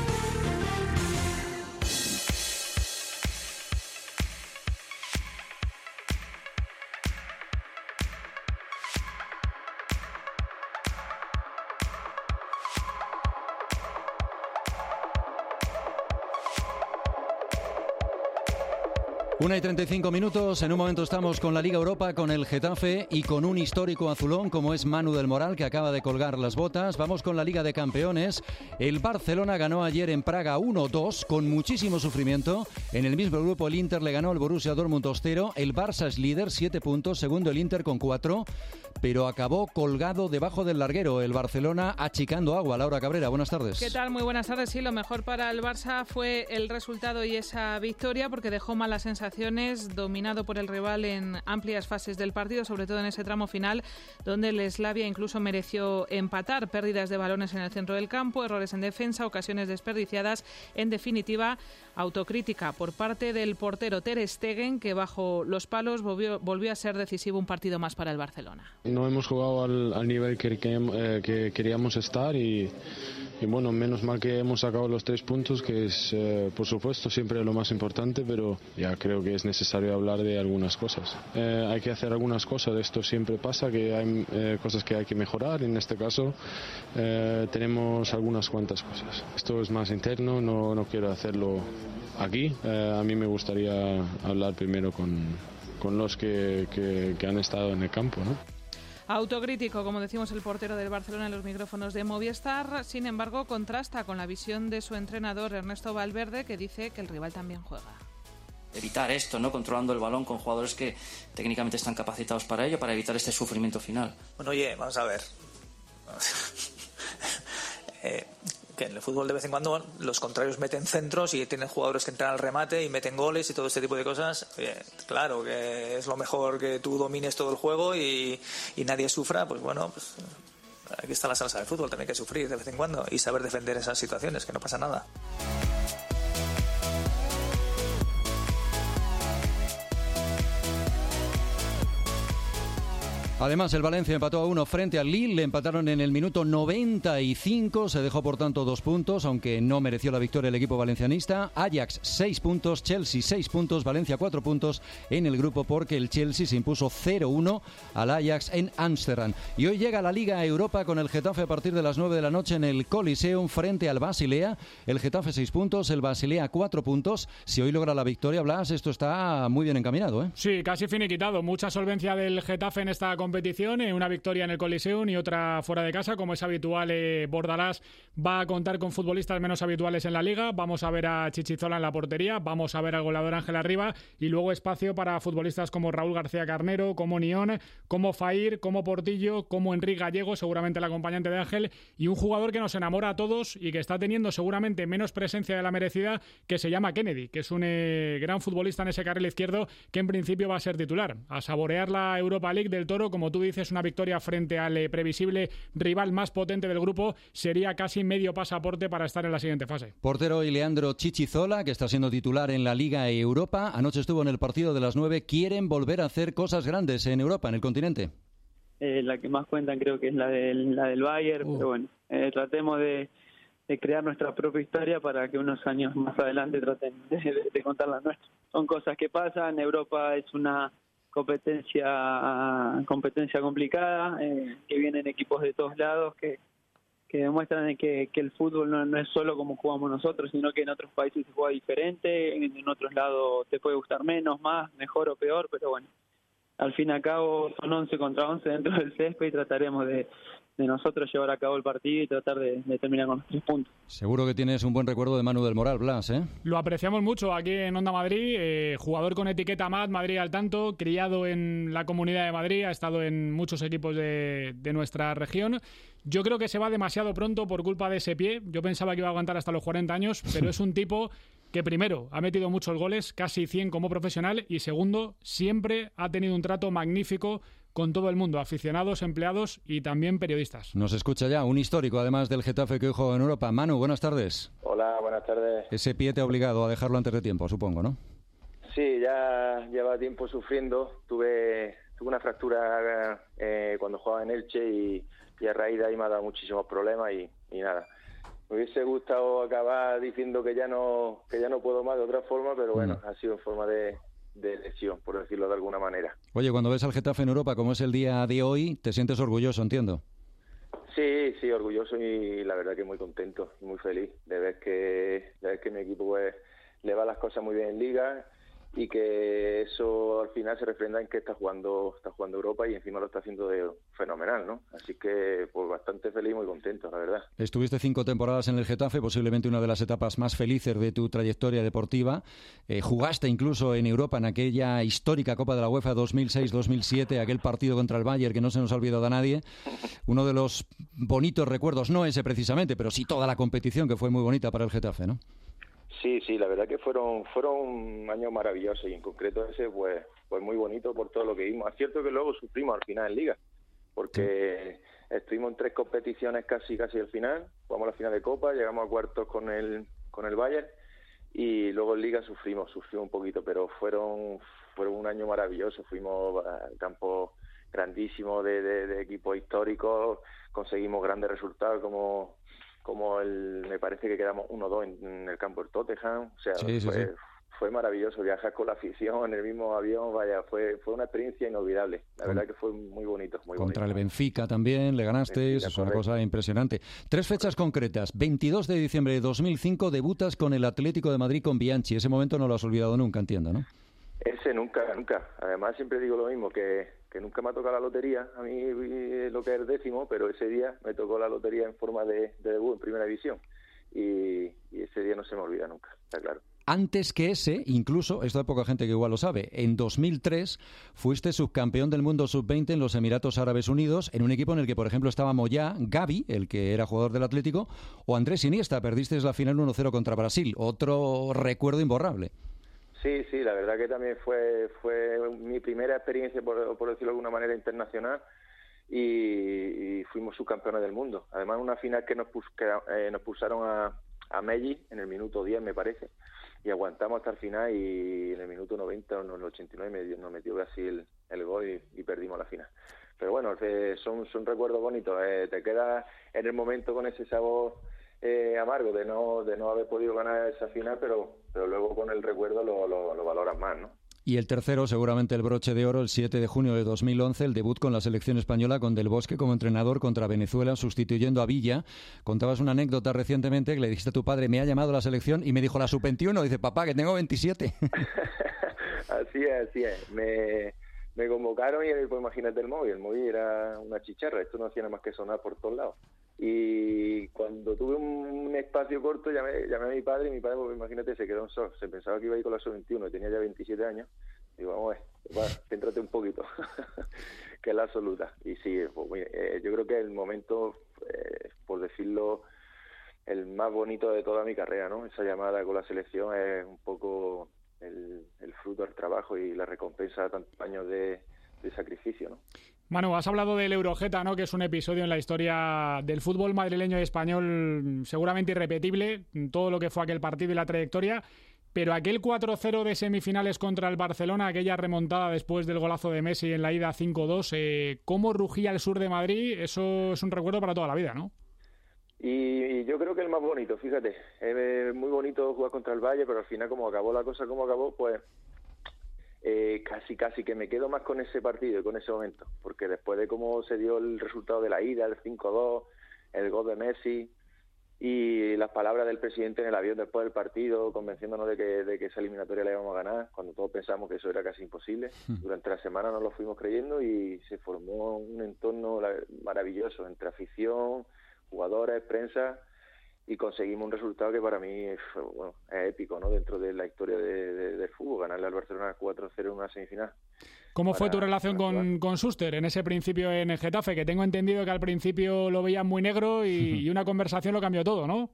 Una y treinta y cinco minutos, en un momento estamos con la Liga Europa, con el Getafe y con un histórico azulón como es Manu del Moral, que acaba de colgar las botas. Vamos con la Liga de Campeones. El Barcelona ganó ayer en Praga uno dos con muchísimo sufrimiento. En el mismo grupo el Inter le ganó el Borussia Dortmund dos cero. El Barça es líder, siete puntos, segundo el Inter con cuatro, pero acabó colgado debajo del larguero el Barcelona achicando agua. Laura Cabrera, buenas tardes. ¿Qué tal? Muy buenas tardes. Sí, lo mejor para el Barça fue el resultado y esa victoria, porque dejó malas sensaciones, dominado por el rival en amplias fases del partido, sobre todo en ese tramo final, donde el Slavia incluso mereció empatar. Pérdidas de balones en el centro del campo, errores en defensa, ocasiones desperdiciadas. En definitiva, autocrítica por parte del portero Ter Stegen, que bajo los palos volvió, volvió a ser decisivo un partido más para el Barcelona. No hemos jugado al, al nivel que, que, eh, que queríamos estar y, y bueno, menos mal que hemos sacado los tres puntos, que es eh, por supuesto siempre lo más importante, pero ya creo que es necesario hablar de algunas cosas. Eh, hay que hacer algunas cosas, esto siempre pasa, que hay eh, cosas que hay que mejorar. En este caso eh, tenemos algunas cuantas cosas. Esto es más interno, no, no quiero hacerlo aquí. Eh, a mí me gustaría hablar primero con, con los que, que, que han estado en el campo, ¿no? Autocrítico, como decimos, el portero del Barcelona en los micrófonos de Movistar. Sin embargo, contrasta con la visión de su entrenador Ernesto Valverde, que dice que el rival también juega. Evitar esto, ¿no? Controlando el balón con jugadores que técnicamente están capacitados para ello, para evitar este sufrimiento final. Bueno, oye, vamos a ver. eh, que en el fútbol de vez en cuando los contrarios meten centros y tienen jugadores que entran al remate y meten goles y todo este tipo de cosas. Oye, claro que es lo mejor que tú domines todo el juego y, y nadie sufra. Pues bueno, pues aquí está la salsa del fútbol, también hay que sufrir de vez en cuando y saber defender esas situaciones, que no pasa nada. Además, el Valencia empató a uno frente al Lille, le empataron en el minuto noventa y cinco, se dejó por tanto dos puntos, aunque no mereció la victoria el equipo valencianista. Ajax seis puntos, Chelsea seis puntos, Valencia cuatro puntos en el grupo, porque el Chelsea se impuso cero uno al Ajax en Ámsterdam. Y hoy llega la Liga Europa con el Getafe a partir de las nueve de la noche en el Coliseum frente al Basilea. El Getafe seis puntos, el Basilea cuatro puntos. Si hoy logra la victoria, Blas, esto está muy bien encaminado, ¿eh? Sí, casi finiquitado. Mucha solvencia del Getafe en esta competición. competición, eh, una victoria en el Coliseum y otra fuera de casa, como es habitual. eh, Bordalás va a contar con futbolistas menos habituales en la Liga. Vamos a ver a Chichizola en la portería, vamos a ver al goleador Ángel Arriba y luego espacio para futbolistas como Raúl García Carnero, como Nión, como Fair, como Portillo, como Enrique Gallego, seguramente el acompañante de Ángel, y un jugador que nos enamora a todos y que está teniendo seguramente menos presencia de la merecida, que se llama Kennedy, que es un eh, gran futbolista en ese carril izquierdo, que en principio va a ser titular. A saborear la Europa League del Toro, como tú dices, una victoria frente al eh, previsible rival más potente del grupo sería casi medio pasaporte para estar en la siguiente fase. Portero y Leandro Chichizola, que está siendo titular en la Liga Europa. Anoche estuvo en el partido de las nueve. Quieren volver a hacer cosas grandes en Europa, en el continente. Eh, la que más cuentan creo que es la del, la del Bayern, uh. pero bueno, eh, tratemos de, de crear nuestra propia historia para que unos años más adelante traten de, de, de contar la nuestra. Son cosas que pasan. Europa es una competencia competencia complicada, eh, que vienen equipos de todos lados que, que demuestran que, que el fútbol no, no es solo como jugamos nosotros, sino que en otros países se juega diferente, en, en otros lados te puede gustar menos, más, mejor o peor, pero bueno, al fin y al cabo son once contra once dentro del césped y trataremos de, de nosotros llevar a cabo el partido y tratar de, de terminar con los tres puntos. Seguro que tienes un buen recuerdo de Manu del Moral, Blas, ¿eh? Lo apreciamos mucho aquí en Onda Madrid, eh, jugador con etiqueta M A D, Madrid al tanto, criado en la Comunidad de Madrid, ha estado en muchos equipos de, de nuestra región. Yo creo que se va demasiado pronto por culpa de ese pie. Yo pensaba que iba a aguantar hasta los cuarenta años, pero es un tipo que primero ha metido muchos goles, casi cien como profesional, y segundo, siempre ha tenido un trato magnífico con todo el mundo, aficionados, empleados y también periodistas. Nos escucha ya un histórico, además del Getafe que hoy juega en Europa. Manu, buenas tardes. Hola, buenas tardes. Ese pie te ha obligado a dejarlo antes de tiempo, supongo, ¿no? Sí, ya llevaba tiempo sufriendo. Tuve, tuve una fractura eh, cuando jugaba en Elche y, y a raíz de ahí me ha dado muchísimos problemas y, y nada. Me hubiese gustado acabar diciendo que ya no que ya no puedo más de otra forma, pero bueno, mm. ha sido en forma de, de lesión, por decirlo de alguna manera. Oye, cuando ves al Getafe en Europa, como es el día de hoy, te sientes orgulloso, entiendo. Sí, sí, orgulloso y la verdad que muy contento y muy feliz de ver que, de ver que mi equipo pues, le va las cosas muy bien en Liga y que eso al final se refrenda en que está jugando está jugando Europa y encima lo está haciendo de fenomenal, ¿no? Así que pues bastante feliz y muy contento, la verdad. Estuviste cinco temporadas en el Getafe, posiblemente una de las etapas más felices de tu trayectoria deportiva. Eh, jugaste incluso en Europa en aquella histórica Copa de la UEFA dos mil seis dos mil siete, aquel partido contra el Bayern que no se nos ha olvidado a nadie. Uno de los bonitos recuerdos, no ese precisamente, pero sí toda la competición que fue muy bonita para el Getafe, ¿no? Sí, sí, la verdad que fueron fueron años maravillosos y en concreto ese pues pues muy bonito por todo lo que vimos. Es cierto que luego sufrimos al final en Liga, porque sí. Estuvimos en tres competiciones casi casi al final, jugamos la final de Copa, llegamos a cuartos con el con el Bayern y luego en Liga sufrimos, sufrimos un poquito, pero fueron fueron un año maravilloso, fuimos a campos grandísimos de, de, de equipos históricos, conseguimos grandes resultados como como el me parece que quedamos uno dos en, en el campo del Tottenham, o sea, sí, fue, sí, sí. fue maravilloso viajar con la afición en el mismo avión, vaya, fue fue una experiencia inolvidable, la con, verdad que fue muy bonito. Muy contra bonito. el Benfica también, le ganasteis, es una cosa impresionante. Tres fechas concretas, veintidós de diciembre de dos mil cinco debutas con el Atlético de Madrid con Bianchi, ese momento no lo has olvidado nunca, entiendo, ¿no? Ese nunca, nunca, además siempre digo lo mismo, que que nunca me ha tocado la lotería, a mí lo que es el décimo, pero ese día me tocó la lotería en forma de, de debut en Primera División y, y ese día no se me olvida nunca, está claro. Antes que ese, incluso, esto hay poca gente que igual lo sabe, en dos mil tres fuiste subcampeón del mundo sub veinte en los Emiratos Árabes Unidos, en un equipo en el que, por ejemplo, estaba Moyá, Gavi, el que era jugador del Atlético, o Andrés Iniesta, perdisteis la final uno cero contra Brasil, otro recuerdo imborrable. Sí, sí, la verdad que también fue fue mi primera experiencia, por, por decirlo de alguna manera, internacional y, y fuimos subcampeones del mundo. Además, una final que nos, pus, que, eh, nos pulsaron a, a Melli en el minuto diez, me parece, y aguantamos hasta el final y en el minuto noventa o en el ochenta y nueve nos metió casi el, el gol y, y perdimos la final. Pero bueno, eh, son, son recuerdos bonitos, eh, te quedas en el momento con ese sabor Eh, amargo de no de no haber podido ganar esa final, pero pero luego con el recuerdo lo, lo, lo valoras más, ¿no? Y el tercero, seguramente el broche de oro, el siete de junio de dos mil once, el debut con la selección española con Del Bosque como entrenador contra Venezuela, sustituyendo a Villa. Contabas una anécdota recientemente que le dijiste a tu padre, me ha llamado la selección y me dijo la sub veintiuno, dice, papá, que tengo veintisiete. Así es, así es. Me, me convocaron y pues imagínate el móvil, el móvil era una chicharra, esto no hacía nada más que sonar por todos lados. Y cuando tuve un espacio corto llamé, llamé a mi padre y mi padre, pues, imagínate, se quedó en shock, se pensaba que iba a ir con la sub veintiuno y tenía ya veintisiete años. Digo, vamos a ver, bueno, céntrate un poquito, que es la absoluta. Y sí, pues, eh, yo creo que el momento, eh, por decirlo, el más bonito de toda mi carrera, ¿no? Esa llamada con la selección es un poco el, el fruto del trabajo y la recompensa de tantos años de, de sacrificio, ¿no? Manu, has hablado del Eurogeta, ¿no? Que es un episodio en la historia del fútbol madrileño y español seguramente irrepetible, todo lo que fue aquel partido y la trayectoria, pero aquel cuatro cero de semifinales contra el Barcelona, aquella remontada después del golazo de Messi en la ida cinco dos, eh, ¿cómo rugía el sur de Madrid? Eso es un recuerdo para toda la vida, ¿no? Y, y yo creo que el más bonito, fíjate, es muy bonito jugar contra el Valle, pero al final como acabó la cosa como acabó, pues Eh, casi casi que me quedo más con ese partido y con ese momento, porque después de cómo se dio el resultado de la ida, el cinco dos, el gol de Messi y las palabras del presidente en el avión después del partido, convenciéndonos de que, de que esa eliminatoria la íbamos a ganar, cuando todos pensamos que eso era casi imposible. Durante la semana nos lo fuimos creyendo y se formó un entorno maravilloso entre afición, jugadores, prensa, y conseguimos un resultado que para mí es, bueno, es épico, ¿no? Dentro de la historia de, de, del fútbol, ganarle al Barcelona cuatro cero en una semifinal. ¿Cómo para, fue tu relación con, con Schuster en ese principio en el Getafe? Que tengo entendido que al principio lo veían muy negro y, y una conversación lo cambió todo, ¿no?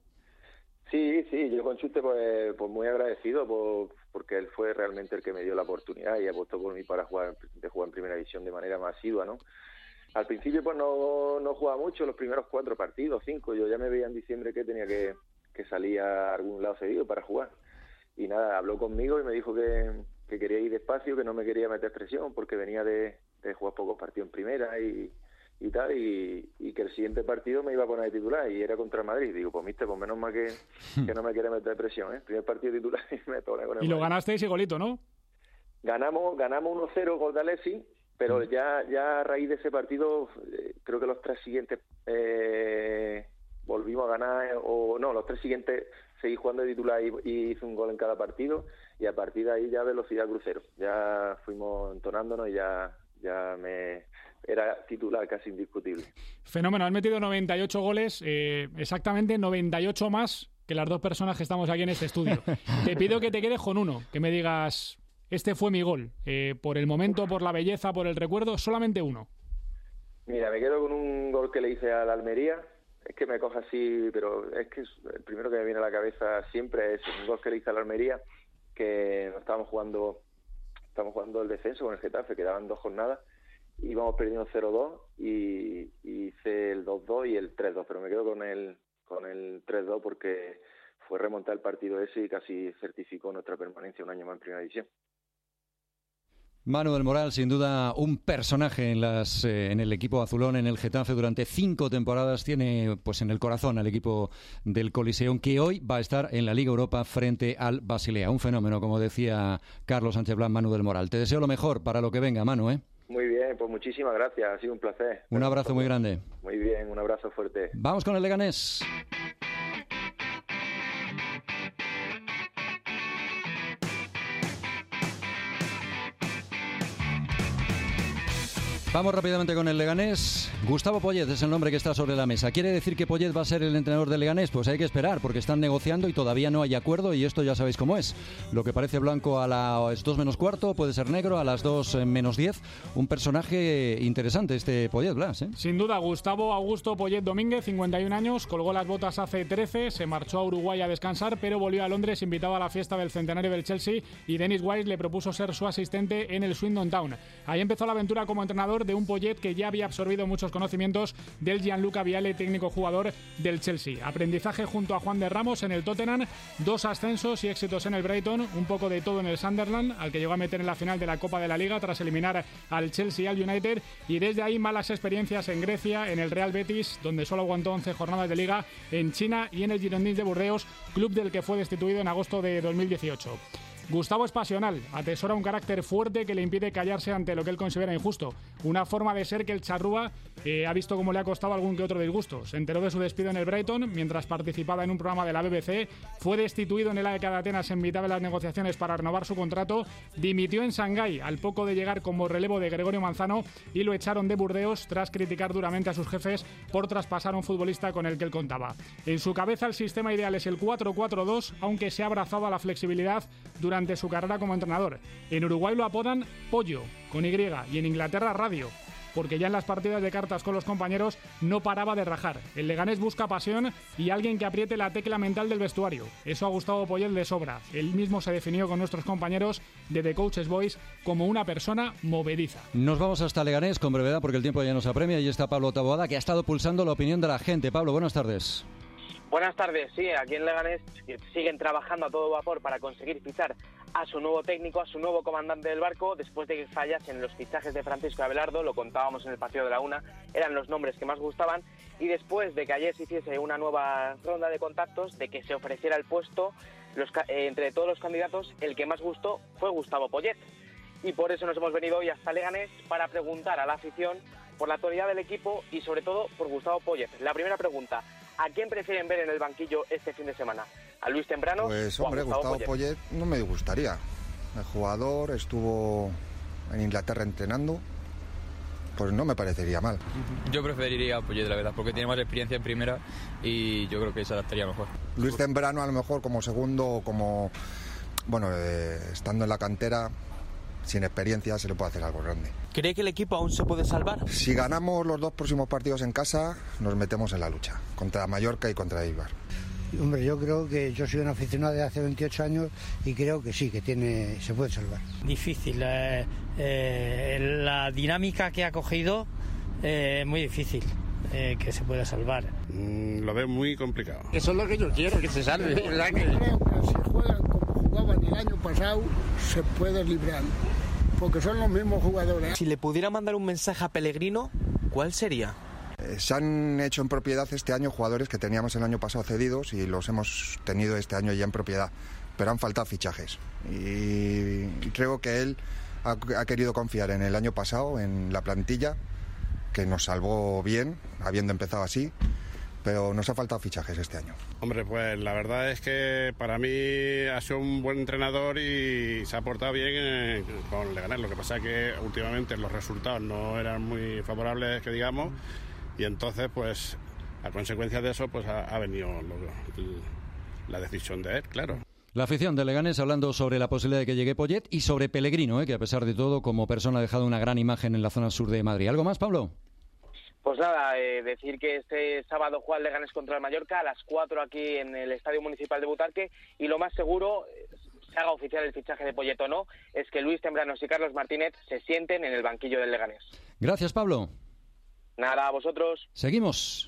Sí, sí, yo con Schuster pues, pues muy agradecido por, porque él fue realmente el que me dio la oportunidad y apostó por mí para jugar, de jugar en primera división de manera más asidua, ¿no? Al principio pues no, no jugaba mucho, los primeros cuatro partidos, cinco, yo ya me veía en diciembre que tenía que, que salir a algún lado cedido para jugar. Y nada, habló conmigo y me dijo que, que quería ir despacio, que no me quería meter presión porque venía de, de jugar pocos partidos en primera y, y tal, y, y que el siguiente partido me iba a poner de titular y era contra el Madrid. Digo, pues mister, pues menos mal que, que no me quiere meter presión, ¿eh? Primer partido titular y me pone con el Y lo Madrid. ganasteis y golito, ¿no? Ganamos, ganamos uno cero, gol de Alexis. Pero ya ya a raíz de ese partido, eh, creo que los tres siguientes eh, volvimos a ganar, o no, los tres siguientes seguí jugando de titular y, y hice un gol en cada partido, y a partir de ahí ya velocidad crucero. Ya fuimos entonándonos y ya, ya me era titular casi indiscutible. Fenómeno, has metido noventa y ocho goles, eh, exactamente noventa y ocho más que las dos personas que estamos aquí en este estudio. Te pido que te quedes con uno, que me digas... Este fue mi gol. Eh, por el momento, por la belleza, por el recuerdo, solamente uno. Mira, me quedo con un gol que le hice a la Almería. Es que me coge así, pero es que es el primero que me viene a la cabeza siempre es un gol que le hice a la Almería, que nos estábamos jugando, estábamos jugando el descenso con el Getafe, quedaban dos jornadas, íbamos perdiendo cero dos y, y hice el dos dos y el tres dos, pero me quedo con el, con el tres dos porque fue remontar el partido ese y casi certificó nuestra permanencia un año más en primera división. Manu del Moral, sin duda un personaje en las eh, en el equipo azulón, en el Getafe, durante cinco temporadas. Tiene pues en el corazón al equipo del Coliseum, que hoy va a estar en la Liga Europa frente al Basilea. Un fenómeno, como decía Carlos Sánchez Blas, Manu del Moral. Te deseo lo mejor para lo que venga, Manu, ¿eh? Muy bien, pues muchísimas gracias, ha sido un placer. Un abrazo muy grande. Muy bien, un abrazo fuerte. Vamos con el Leganés. Vamos rápidamente con el Leganés. Gustavo Poyet es el nombre que está sobre la mesa. ¿Quiere decir que Poyet va a ser el entrenador del Leganés? Pues hay que esperar, porque están negociando y todavía no hay acuerdo, y esto ya sabéis cómo es. Lo que parece blanco a las dos menos cuarto puede ser negro a las dos menos diez. Un personaje interesante este Poyet, Blas, ¿eh? Sin duda, Gustavo Augusto Poyet Domínguez, cincuenta y un años, colgó las botas hace trece, se marchó a Uruguay a descansar, pero volvió a Londres invitado a la fiesta del centenario del Chelsea, y Dennis Wise le propuso ser su asistente en el Swindon Town. Ahí empezó la aventura como entrenador de un Poyet que ya había absorbido muchos conocimientos del Gianluca Vialli, técnico jugador del Chelsea. Aprendizaje junto a Juan de Ramos en el Tottenham, dos ascensos y éxitos en el Brighton, un poco de todo en el Sunderland, al que llegó a meter en la final de la Copa de la Liga tras eliminar al Chelsea y al United, y desde ahí malas experiencias en Grecia, en el Real Betis, donde solo aguantó once jornadas de Liga, en China y en el Girondins de Burdeos, club del que fue destituido en agosto de dos mil dieciocho. Gustavo es pasional, atesora un carácter fuerte que le impide callarse ante lo que él considera injusto. Una forma de ser que el charrúa eh, ha visto cómo le ha costado algún que otro disgusto. Se enteró de su despido en el Brighton mientras participaba en un programa de la B B C, fue destituido en el A E K de Atenas en mitad de las negociaciones para renovar su contrato, dimitió en Shanghái al poco de llegar como relevo de Gregorio Manzano y lo echaron de Burdeos tras criticar duramente a sus jefes por traspasar a un futbolista con el que él contaba. En su cabeza el sistema ideal es el cuatro cuatro dos, aunque se ha abrazado a la flexibilidad durante durante su carrera como entrenador. En Uruguay lo apodan Pollo, con Y, y en Inglaterra Radio, porque ya en las partidas de cartas con los compañeros no paraba de rajar. El Leganés busca pasión y alguien que apriete la tecla mental del vestuario. Eso a Gustavo Poyet de sobra. Él mismo se definió con nuestros compañeros de The Coaches Voice como una persona movediza. Nos vamos hasta Leganés con brevedad porque el tiempo ya nos apremia, y está Pablo Taboada, que ha estado pulsando la opinión de la gente. Pablo, buenas tardes. Buenas tardes, sí, aquí en Leganés siguen trabajando a todo vapor para conseguir fichar a su nuevo técnico, a su nuevo comandante del barco, después de que fallasen los fichajes de Francisco Abelardo, lo contábamos en el partido de la una, eran los nombres que más gustaban, y después de que ayer se hiciese una nueva ronda de contactos, de que se ofreciera el puesto, los, eh, entre todos los candidatos, el que más gustó fue Gustavo Poyet. Y por eso nos hemos venido hoy hasta Leganés para preguntar a la afición por la actualidad del equipo y sobre todo por Gustavo Poyet. La primera pregunta, ¿a quién prefieren ver en el banquillo este fin de semana? ¿A Luis Temprano? Pues o a hombre, Gustavo, Gustavo Poyet no me gustaría. El jugador estuvo en Inglaterra entrenando, pues no me parecería mal. Yo preferiría a Poyet, la verdad, porque tiene más experiencia en primera y yo creo que se adaptaría mejor. Luis Temprano a lo mejor como segundo, como bueno, eh, estando en la cantera, sin experiencia se le puede hacer algo grande. ¿Cree que el equipo aún se puede salvar? Si ganamos los dos próximos partidos en casa, nos metemos en la lucha, contra Mallorca y contra Eibar. Hombre, yo creo que yo soy un aficionado de hace veintiocho años y creo que sí, que tiene, se puede salvar. Difícil, eh, eh, la dinámica que ha cogido es eh, muy difícil eh, que se pueda salvar. Mm, lo veo muy complicado. Eso es lo que yo quiero, que se salve. ¿Verdad? Que... Creo que si juegan como jugaban el año pasado, se puede librar, porque son los mismos jugadores. Si le pudiera mandar un mensaje a Pellegrino, ¿cuál sería? Eh, se han hecho en propiedad este año jugadores que teníamos el año pasado cedidos y los hemos tenido este año ya en propiedad, pero han faltado fichajes y, y creo que él ha, ha querido confiar en el año pasado, en la plantilla, que nos salvó bien, habiendo empezado así, pero nos ha faltado fichajes este año. Hombre, pues la verdad es que para mí ha sido un buen entrenador y se ha portado bien eh, con Leganés. Lo que pasa es que últimamente los resultados no eran muy favorables, que digamos, y entonces pues a consecuencia de eso pues ha, ha venido lo, la decisión de él, claro. La afición de Leganés hablando sobre la posibilidad de que llegue Poyet y sobre Pellegrino, eh, que a pesar de todo como persona ha dejado una gran imagen en la zona sur de Madrid. ¿Algo más, Pablo? Pues nada, eh, decir que este sábado juega el Leganés contra el Mallorca a las cuatro aquí en el Estadio Municipal de Butarque y lo más seguro, eh, se haga oficial el fichaje de Poyet o no, es que Luis Tembranos y Carlos Martínez se sienten en el banquillo del Leganés. Gracias, Pablo. Nada, a vosotros. Seguimos.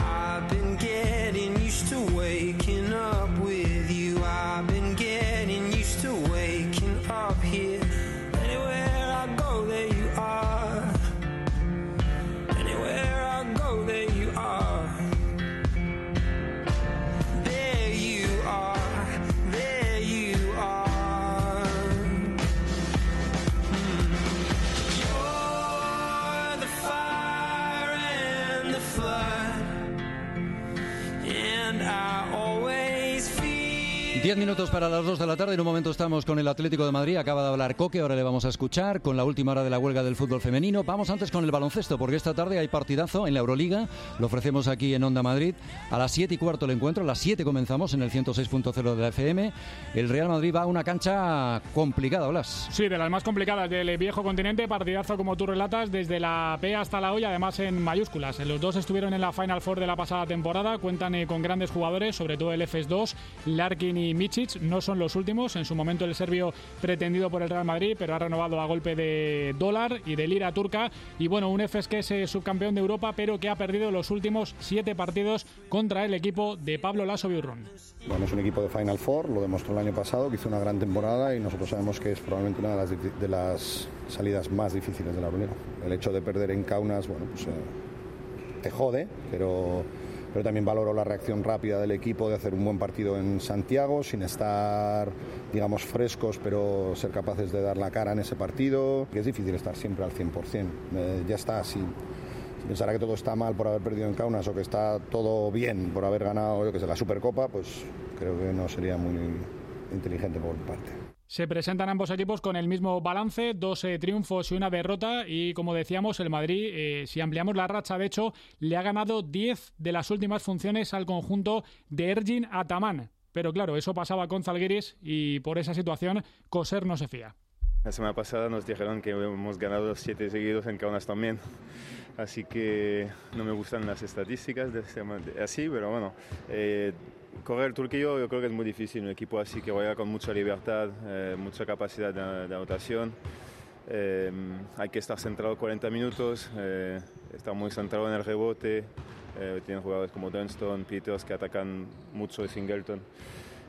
Diez minutos para las dos de la tarde. En un momento estamos con el Atlético de Madrid. Acaba de hablar Coque, ahora le vamos a escuchar con la última hora de la huelga del fútbol femenino. Vamos antes con el baloncesto, porque esta tarde hay partidazo en la Euroliga. Lo ofrecemos aquí en Onda Madrid. A las siete y cuarto el encuentro. A las siete comenzamos en el ciento seis punto cero de la F M. El Real Madrid va a una cancha complicada, Blas. Sí, de las más complicadas del viejo continente. Partidazo, como tú relatas, desde la P hasta la O y además en mayúsculas. Los dos estuvieron en la Final Four de la pasada temporada. Cuentan eh, con grandes jugadores, sobre todo el F S dos, Larkin y Micic. No son los últimos. En su momento el serbio pretendido por el Real Madrid, pero ha renovado a golpe de dólar y de lira turca. Y bueno, un Efes que es eh, subcampeón de Europa, pero que ha perdido los últimos siete partidos contra el equipo de Pablo Laso Biurrun. Bueno, es un equipo de Final Four, lo demostró el año pasado, que hizo una gran temporada y nosotros sabemos que es probablemente una de las, de las salidas más difíciles de la Euroliga. El hecho de perder en Kaunas, bueno, pues eh, te jode, pero... pero también valoro la reacción rápida del equipo de hacer un buen partido en Santiago sin estar, digamos, frescos, pero ser capaces de dar la cara en ese partido. Es difícil estar siempre al cien por ciento. Eh, ya está, si, si pensara que todo está mal por haber perdido en Kaunas o que está todo bien por haber ganado, yo que sé, la Supercopa, pues creo que no sería muy inteligente por mi parte. Se presentan ambos equipos con el mismo balance, dos eh, triunfos y una derrota y como decíamos el Madrid, eh, si ampliamos la racha, de hecho le ha ganado diez de las últimas funciones al conjunto de Ergin Ataman, pero claro, eso pasaba con Zalgiris y por esa situación Coser no se fía. La semana pasada nos dijeron que hemos ganado siete seguidos en Kaunas también, así que no me gustan las estadísticas de este, así, pero bueno, eh, correr el turquillo yo creo que es muy difícil, un equipo así que vaya con mucha libertad, eh, mucha capacidad de, de anotación, eh, hay que estar centrado cuarenta minutos, eh, estar muy centrado en el rebote, eh, tienen jugadores como Dunston, Peters que atacan mucho, y Singleton.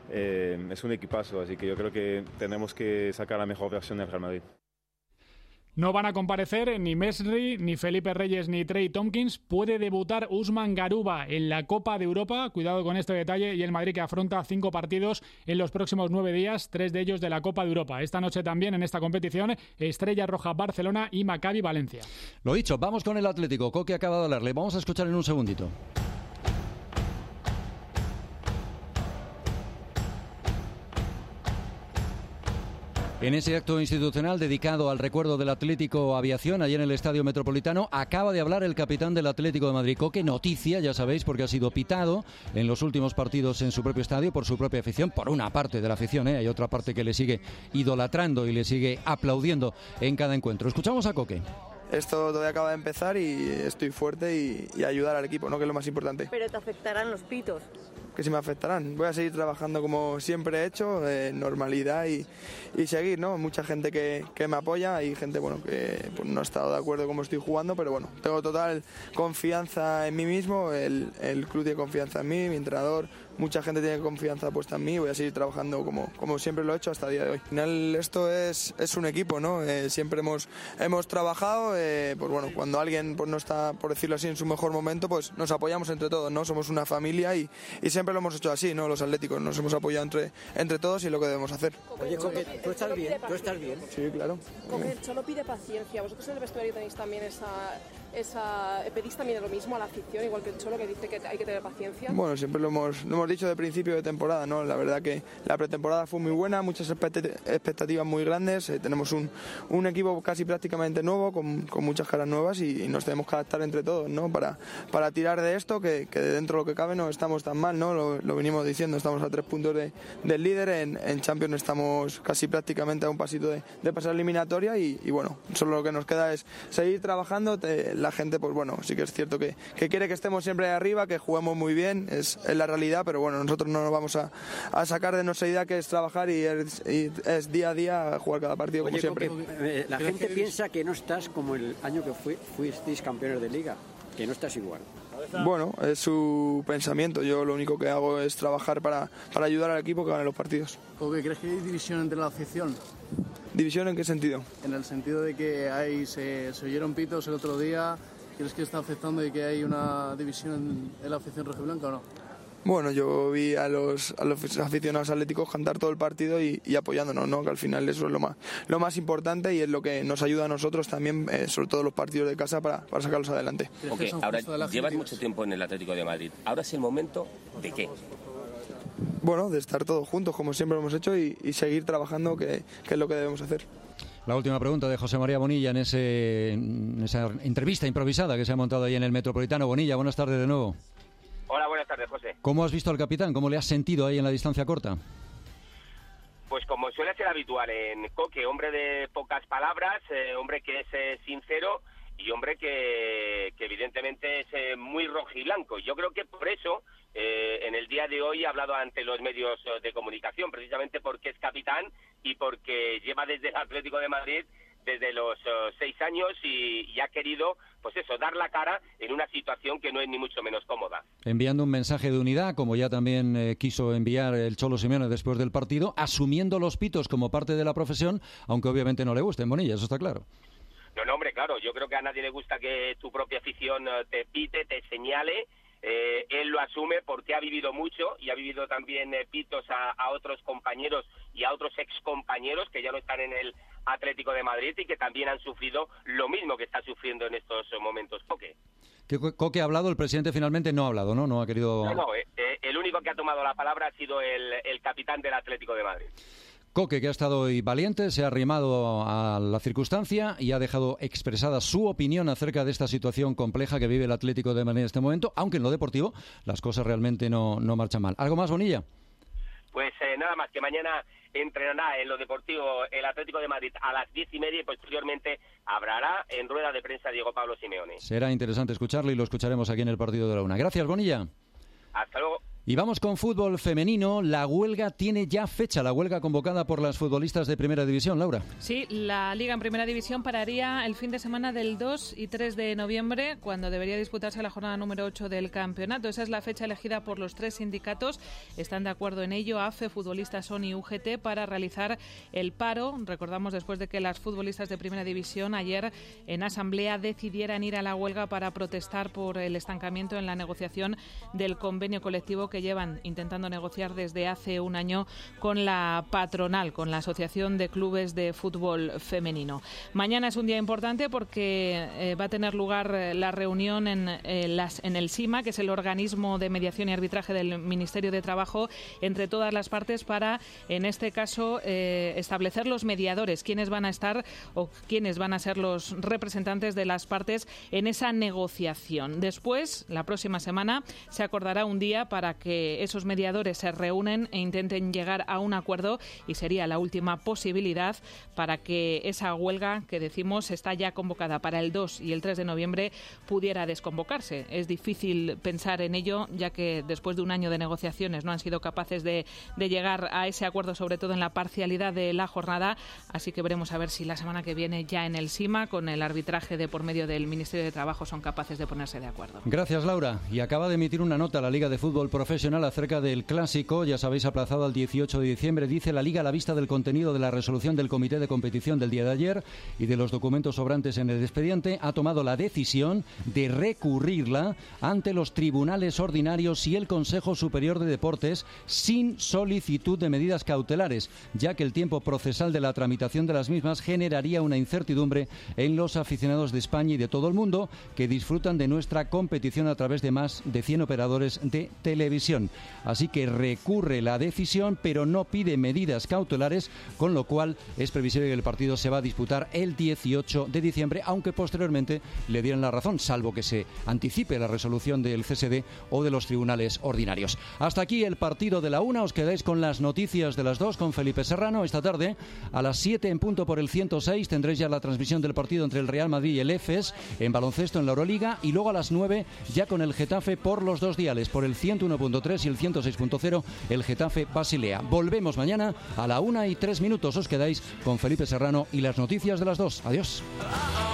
Eh, es un equipazo, así que yo creo que tenemos que sacar la mejor versión del Real Madrid. No van a comparecer ni Mesri, ni Felipe Reyes, ni Trey Tompkins. Puede debutar Usman Garuba en la Copa de Europa. Cuidado con este detalle. Y el Madrid, que afronta cinco partidos en los próximos nueve días, tres de ellos de la Copa de Europa. Esta noche también en esta competición, Estrella Roja Barcelona y Maccabi Valencia. Lo dicho, vamos con el Atlético. Coque acaba de hablarle. Vamos a escuchar en un segundito. En ese acto institucional dedicado al recuerdo del Atlético Aviación, allí en el Estadio Metropolitano, acaba de hablar el capitán del Atlético de Madrid. Coque, noticia, ya sabéis, porque ha sido pitado en los últimos partidos en su propio estadio por su propia afición, por una parte de la afición, ¿eh? Hay otra parte que le sigue idolatrando y le sigue aplaudiendo en cada encuentro. Escuchamos a Coque. Esto todavía acaba de empezar y estoy fuerte y, y ayudar al equipo, ¿no? Que es lo más importante. Pero te afectarán los pitos. Que sí me afectarán. Voy a seguir trabajando como siempre he hecho, en normalidad y, y seguir, ¿no? Mucha gente que, que me apoya y gente, bueno, que pues, no ha estado de acuerdo cómo estoy jugando, pero bueno, tengo total confianza en mí mismo, el, el club tiene confianza en mí, mi entrenador, mucha gente tiene confianza puesta en mí, voy a seguir trabajando como, como siempre lo he hecho hasta el día de hoy. Al final esto es, es un equipo, ¿no? Eh, siempre hemos, hemos trabajado, eh, pues bueno, cuando alguien pues, no está, por decirlo así, en su mejor momento, pues nos apoyamos entre todos, ¿no? Somos una familia y, y siempre Siempre lo hemos hecho así, ¿no? Los atléticos nos hemos apoyado entre, entre todos y lo que debemos hacer. Oye, Coque, ¿tú estás bien? ¿Tú estás bien? Sí, claro. Coque, el Cholo pide paciencia. Vosotros en el vestuario tenéis también esa, esa... ¿Pedís también lo mismo a la afición, igual que el Cholo, que dice que hay que tener paciencia? Bueno, siempre lo hemos, lo hemos dicho de principio de temporada, ¿no? La verdad que la pretemporada fue muy buena, muchas expectativas muy grandes. Eh, tenemos un, un equipo casi prácticamente nuevo, con, con muchas caras nuevas y, y nos tenemos que adaptar entre todos, ¿no? Para, para tirar de esto, que, que dentro de lo que cabe no estamos tan mal, ¿no? Lo, lo venimos diciendo, estamos a tres puntos de, del líder, en, en Champions estamos casi prácticamente a un pasito de, de pasar eliminatoria y, y bueno, solo lo que nos queda es seguir trabajando. Te, la gente, pues bueno, sí que es cierto que, que quiere que estemos siempre ahí arriba, que juguemos muy bien, es, es la realidad, pero bueno, nosotros no nos vamos a, a sacar de nuestra idea, que es trabajar y es, y es día a día jugar cada partido. Oye, como siempre. Coque, eh, la gente piensa que no estás como el año que fui, fuisteis campeones de liga, que no estás igual. Bueno, es su pensamiento. Yo lo único que hago es trabajar para, para ayudar al equipo que gane los partidos. ¿Coque, crees que hay división entre la afición? ¿División en qué sentido? En el sentido de que hay, se, se oyeron pitos el otro día. ¿Crees que está afectando y que hay una división en la afición rojiblanca o no? Bueno, yo vi a los, a los aficionados atléticos cantar todo el partido y, y apoyándonos, ¿no? Que al final eso es lo más, lo más importante y es lo que nos ayuda a nosotros también, eh, sobre todo los partidos de casa, para, para sacarlos adelante. Okay, ahora llevas mucho tiempo en el Atlético de Madrid. ¿Ahora es el momento de qué? Bueno, de estar todos juntos, como siempre lo hemos hecho, y, y seguir trabajando, que, que es lo que debemos hacer. La última pregunta de José María Bonilla en, ese, en esa entrevista improvisada que se ha montado ahí en el Metropolitano. Bonilla, buenas tardes de nuevo. Hola, buenas tardes, José. ¿Cómo has visto al capitán? ¿Cómo le has sentido ahí en la distancia corta? Pues como suele ser habitual en Coque, hombre de pocas palabras, eh, hombre que es eh, sincero y hombre que, que evidentemente es eh, muy rojiblanco. Yo creo que por eso eh, en el día de hoy ha hablado ante los medios de comunicación, precisamente porque es capitán y porque lleva desde el Atlético de Madrid desde los uh, seis años y, y ha querido, pues eso, dar la cara en una situación que no es ni mucho menos cómoda. Enviando un mensaje de unidad, como ya también eh, quiso enviar el Cholo Simeone después del partido, asumiendo los pitos como parte de la profesión, aunque obviamente no le gusten, Bonilla, eso está claro. No, no, hombre, claro, yo creo que a nadie le gusta que tu propia afición uh, te pite, te señale. Eh, él lo asume porque ha vivido mucho y ha vivido también eh, pitos a, a otros compañeros y a otros excompañeros que ya no están en el Atlético de Madrid y que también han sufrido lo mismo que está sufriendo en estos momentos Coque. ¿Qué Coque ha hablado? El presidente finalmente no ha hablado, ¿no? No ha querido... No, no, eh, eh, el único que ha tomado la palabra ha sido el, el capitán del Atlético de Madrid. Coque, que ha estado hoy valiente, se ha arrimado a la circunstancia y ha dejado expresada su opinión acerca de esta situación compleja que vive el Atlético de Madrid en este momento, aunque en lo deportivo las cosas realmente no, no marchan mal. ¿Algo más, Bonilla? Pues eh, nada más, que mañana entrenará en lo deportivo el Atlético de Madrid a las diez y media y posteriormente hablará en rueda de prensa Diego Pablo Simeone. Será interesante escucharlo y lo escucharemos aquí en el Partido de la Una. Gracias, Bonilla. Hasta luego. Y vamos con fútbol femenino. La huelga tiene ya fecha, la huelga convocada por las futbolistas de Primera División, Laura. Sí, la Liga en Primera División pararía el fin de semana del dos y tres de noviembre, cuando debería disputarse la jornada número ocho del campeonato. Esa es la fecha elegida por los tres sindicatos. Están de acuerdo en ello A F E, Futbolistas Son y U G T para realizar el paro. Recordamos, después de que las futbolistas de Primera División ayer en asamblea decidieran ir a la huelga para protestar por el estancamiento en la negociación del convenio colectivo que llevan intentando negociar desde hace un año con la patronal, con la Asociación de Clubes de Fútbol Femenino. Mañana es un día importante porque eh, va a tener lugar la reunión en, eh, las, en el SIMA, que es el organismo de mediación y arbitraje del Ministerio de Trabajo, entre todas las partes para, en este caso, eh, establecer los mediadores, quiénes van a estar o quiénes van a ser los representantes de las partes en esa negociación. Después, la próxima semana, se acordará un día para que esos mediadores se reúnen e intenten llegar a un acuerdo, y sería la última posibilidad para que esa huelga que decimos está ya convocada para el dos y el tres de noviembre pudiera desconvocarse. Es difícil pensar en ello, ya que después de un año de negociaciones no han sido capaces de, de llegar a ese acuerdo, sobre todo en la parcialidad de la jornada, así que veremos a ver si la semana que viene ya en el SIMA, con el arbitraje de por medio del Ministerio de Trabajo, son capaces de ponerse de acuerdo. Gracias, Laura. Y acaba de emitir una nota la Liga de Fútbol Profesional acerca del Clásico, ya sabéis, aplazado al dieciocho de diciembre. Dice la Liga, a la vista del contenido de la resolución del Comité de Competición del día de ayer y de los documentos sobrantes en el expediente, ha tomado la decisión de recurrirla ante los tribunales ordinarios y el Consejo Superior de Deportes sin solicitud de medidas cautelares, ya que el tiempo procesal de la tramitación de las mismas generaría una incertidumbre en los aficionados de España y de todo el mundo que disfrutan de nuestra competición a través de más de cien operadores de televisión. Así que recurre la decisión, pero no pide medidas cautelares, con lo cual es previsible que el partido se va a disputar el dieciocho de diciembre, aunque posteriormente le dieran la razón, salvo que se anticipe la resolución del C S D o de los tribunales ordinarios. Hasta aquí el partido de la una. Os quedáis con las noticias de las dos con Felipe Serrano. Esta tarde, a las siete en punto por el ciento seis, tendréis ya la transmisión del partido entre el Real Madrid y el Efes en baloncesto en la Euroliga, y luego a las nueve ya con el Getafe por los dos diales, por el ciento uno punto tres y el ciento seis punto cero, el Getafe Basilea. Volvemos mañana a la una y tres minutos. Os quedáis con Felipe Serrano y las noticias de las dos. Adiós.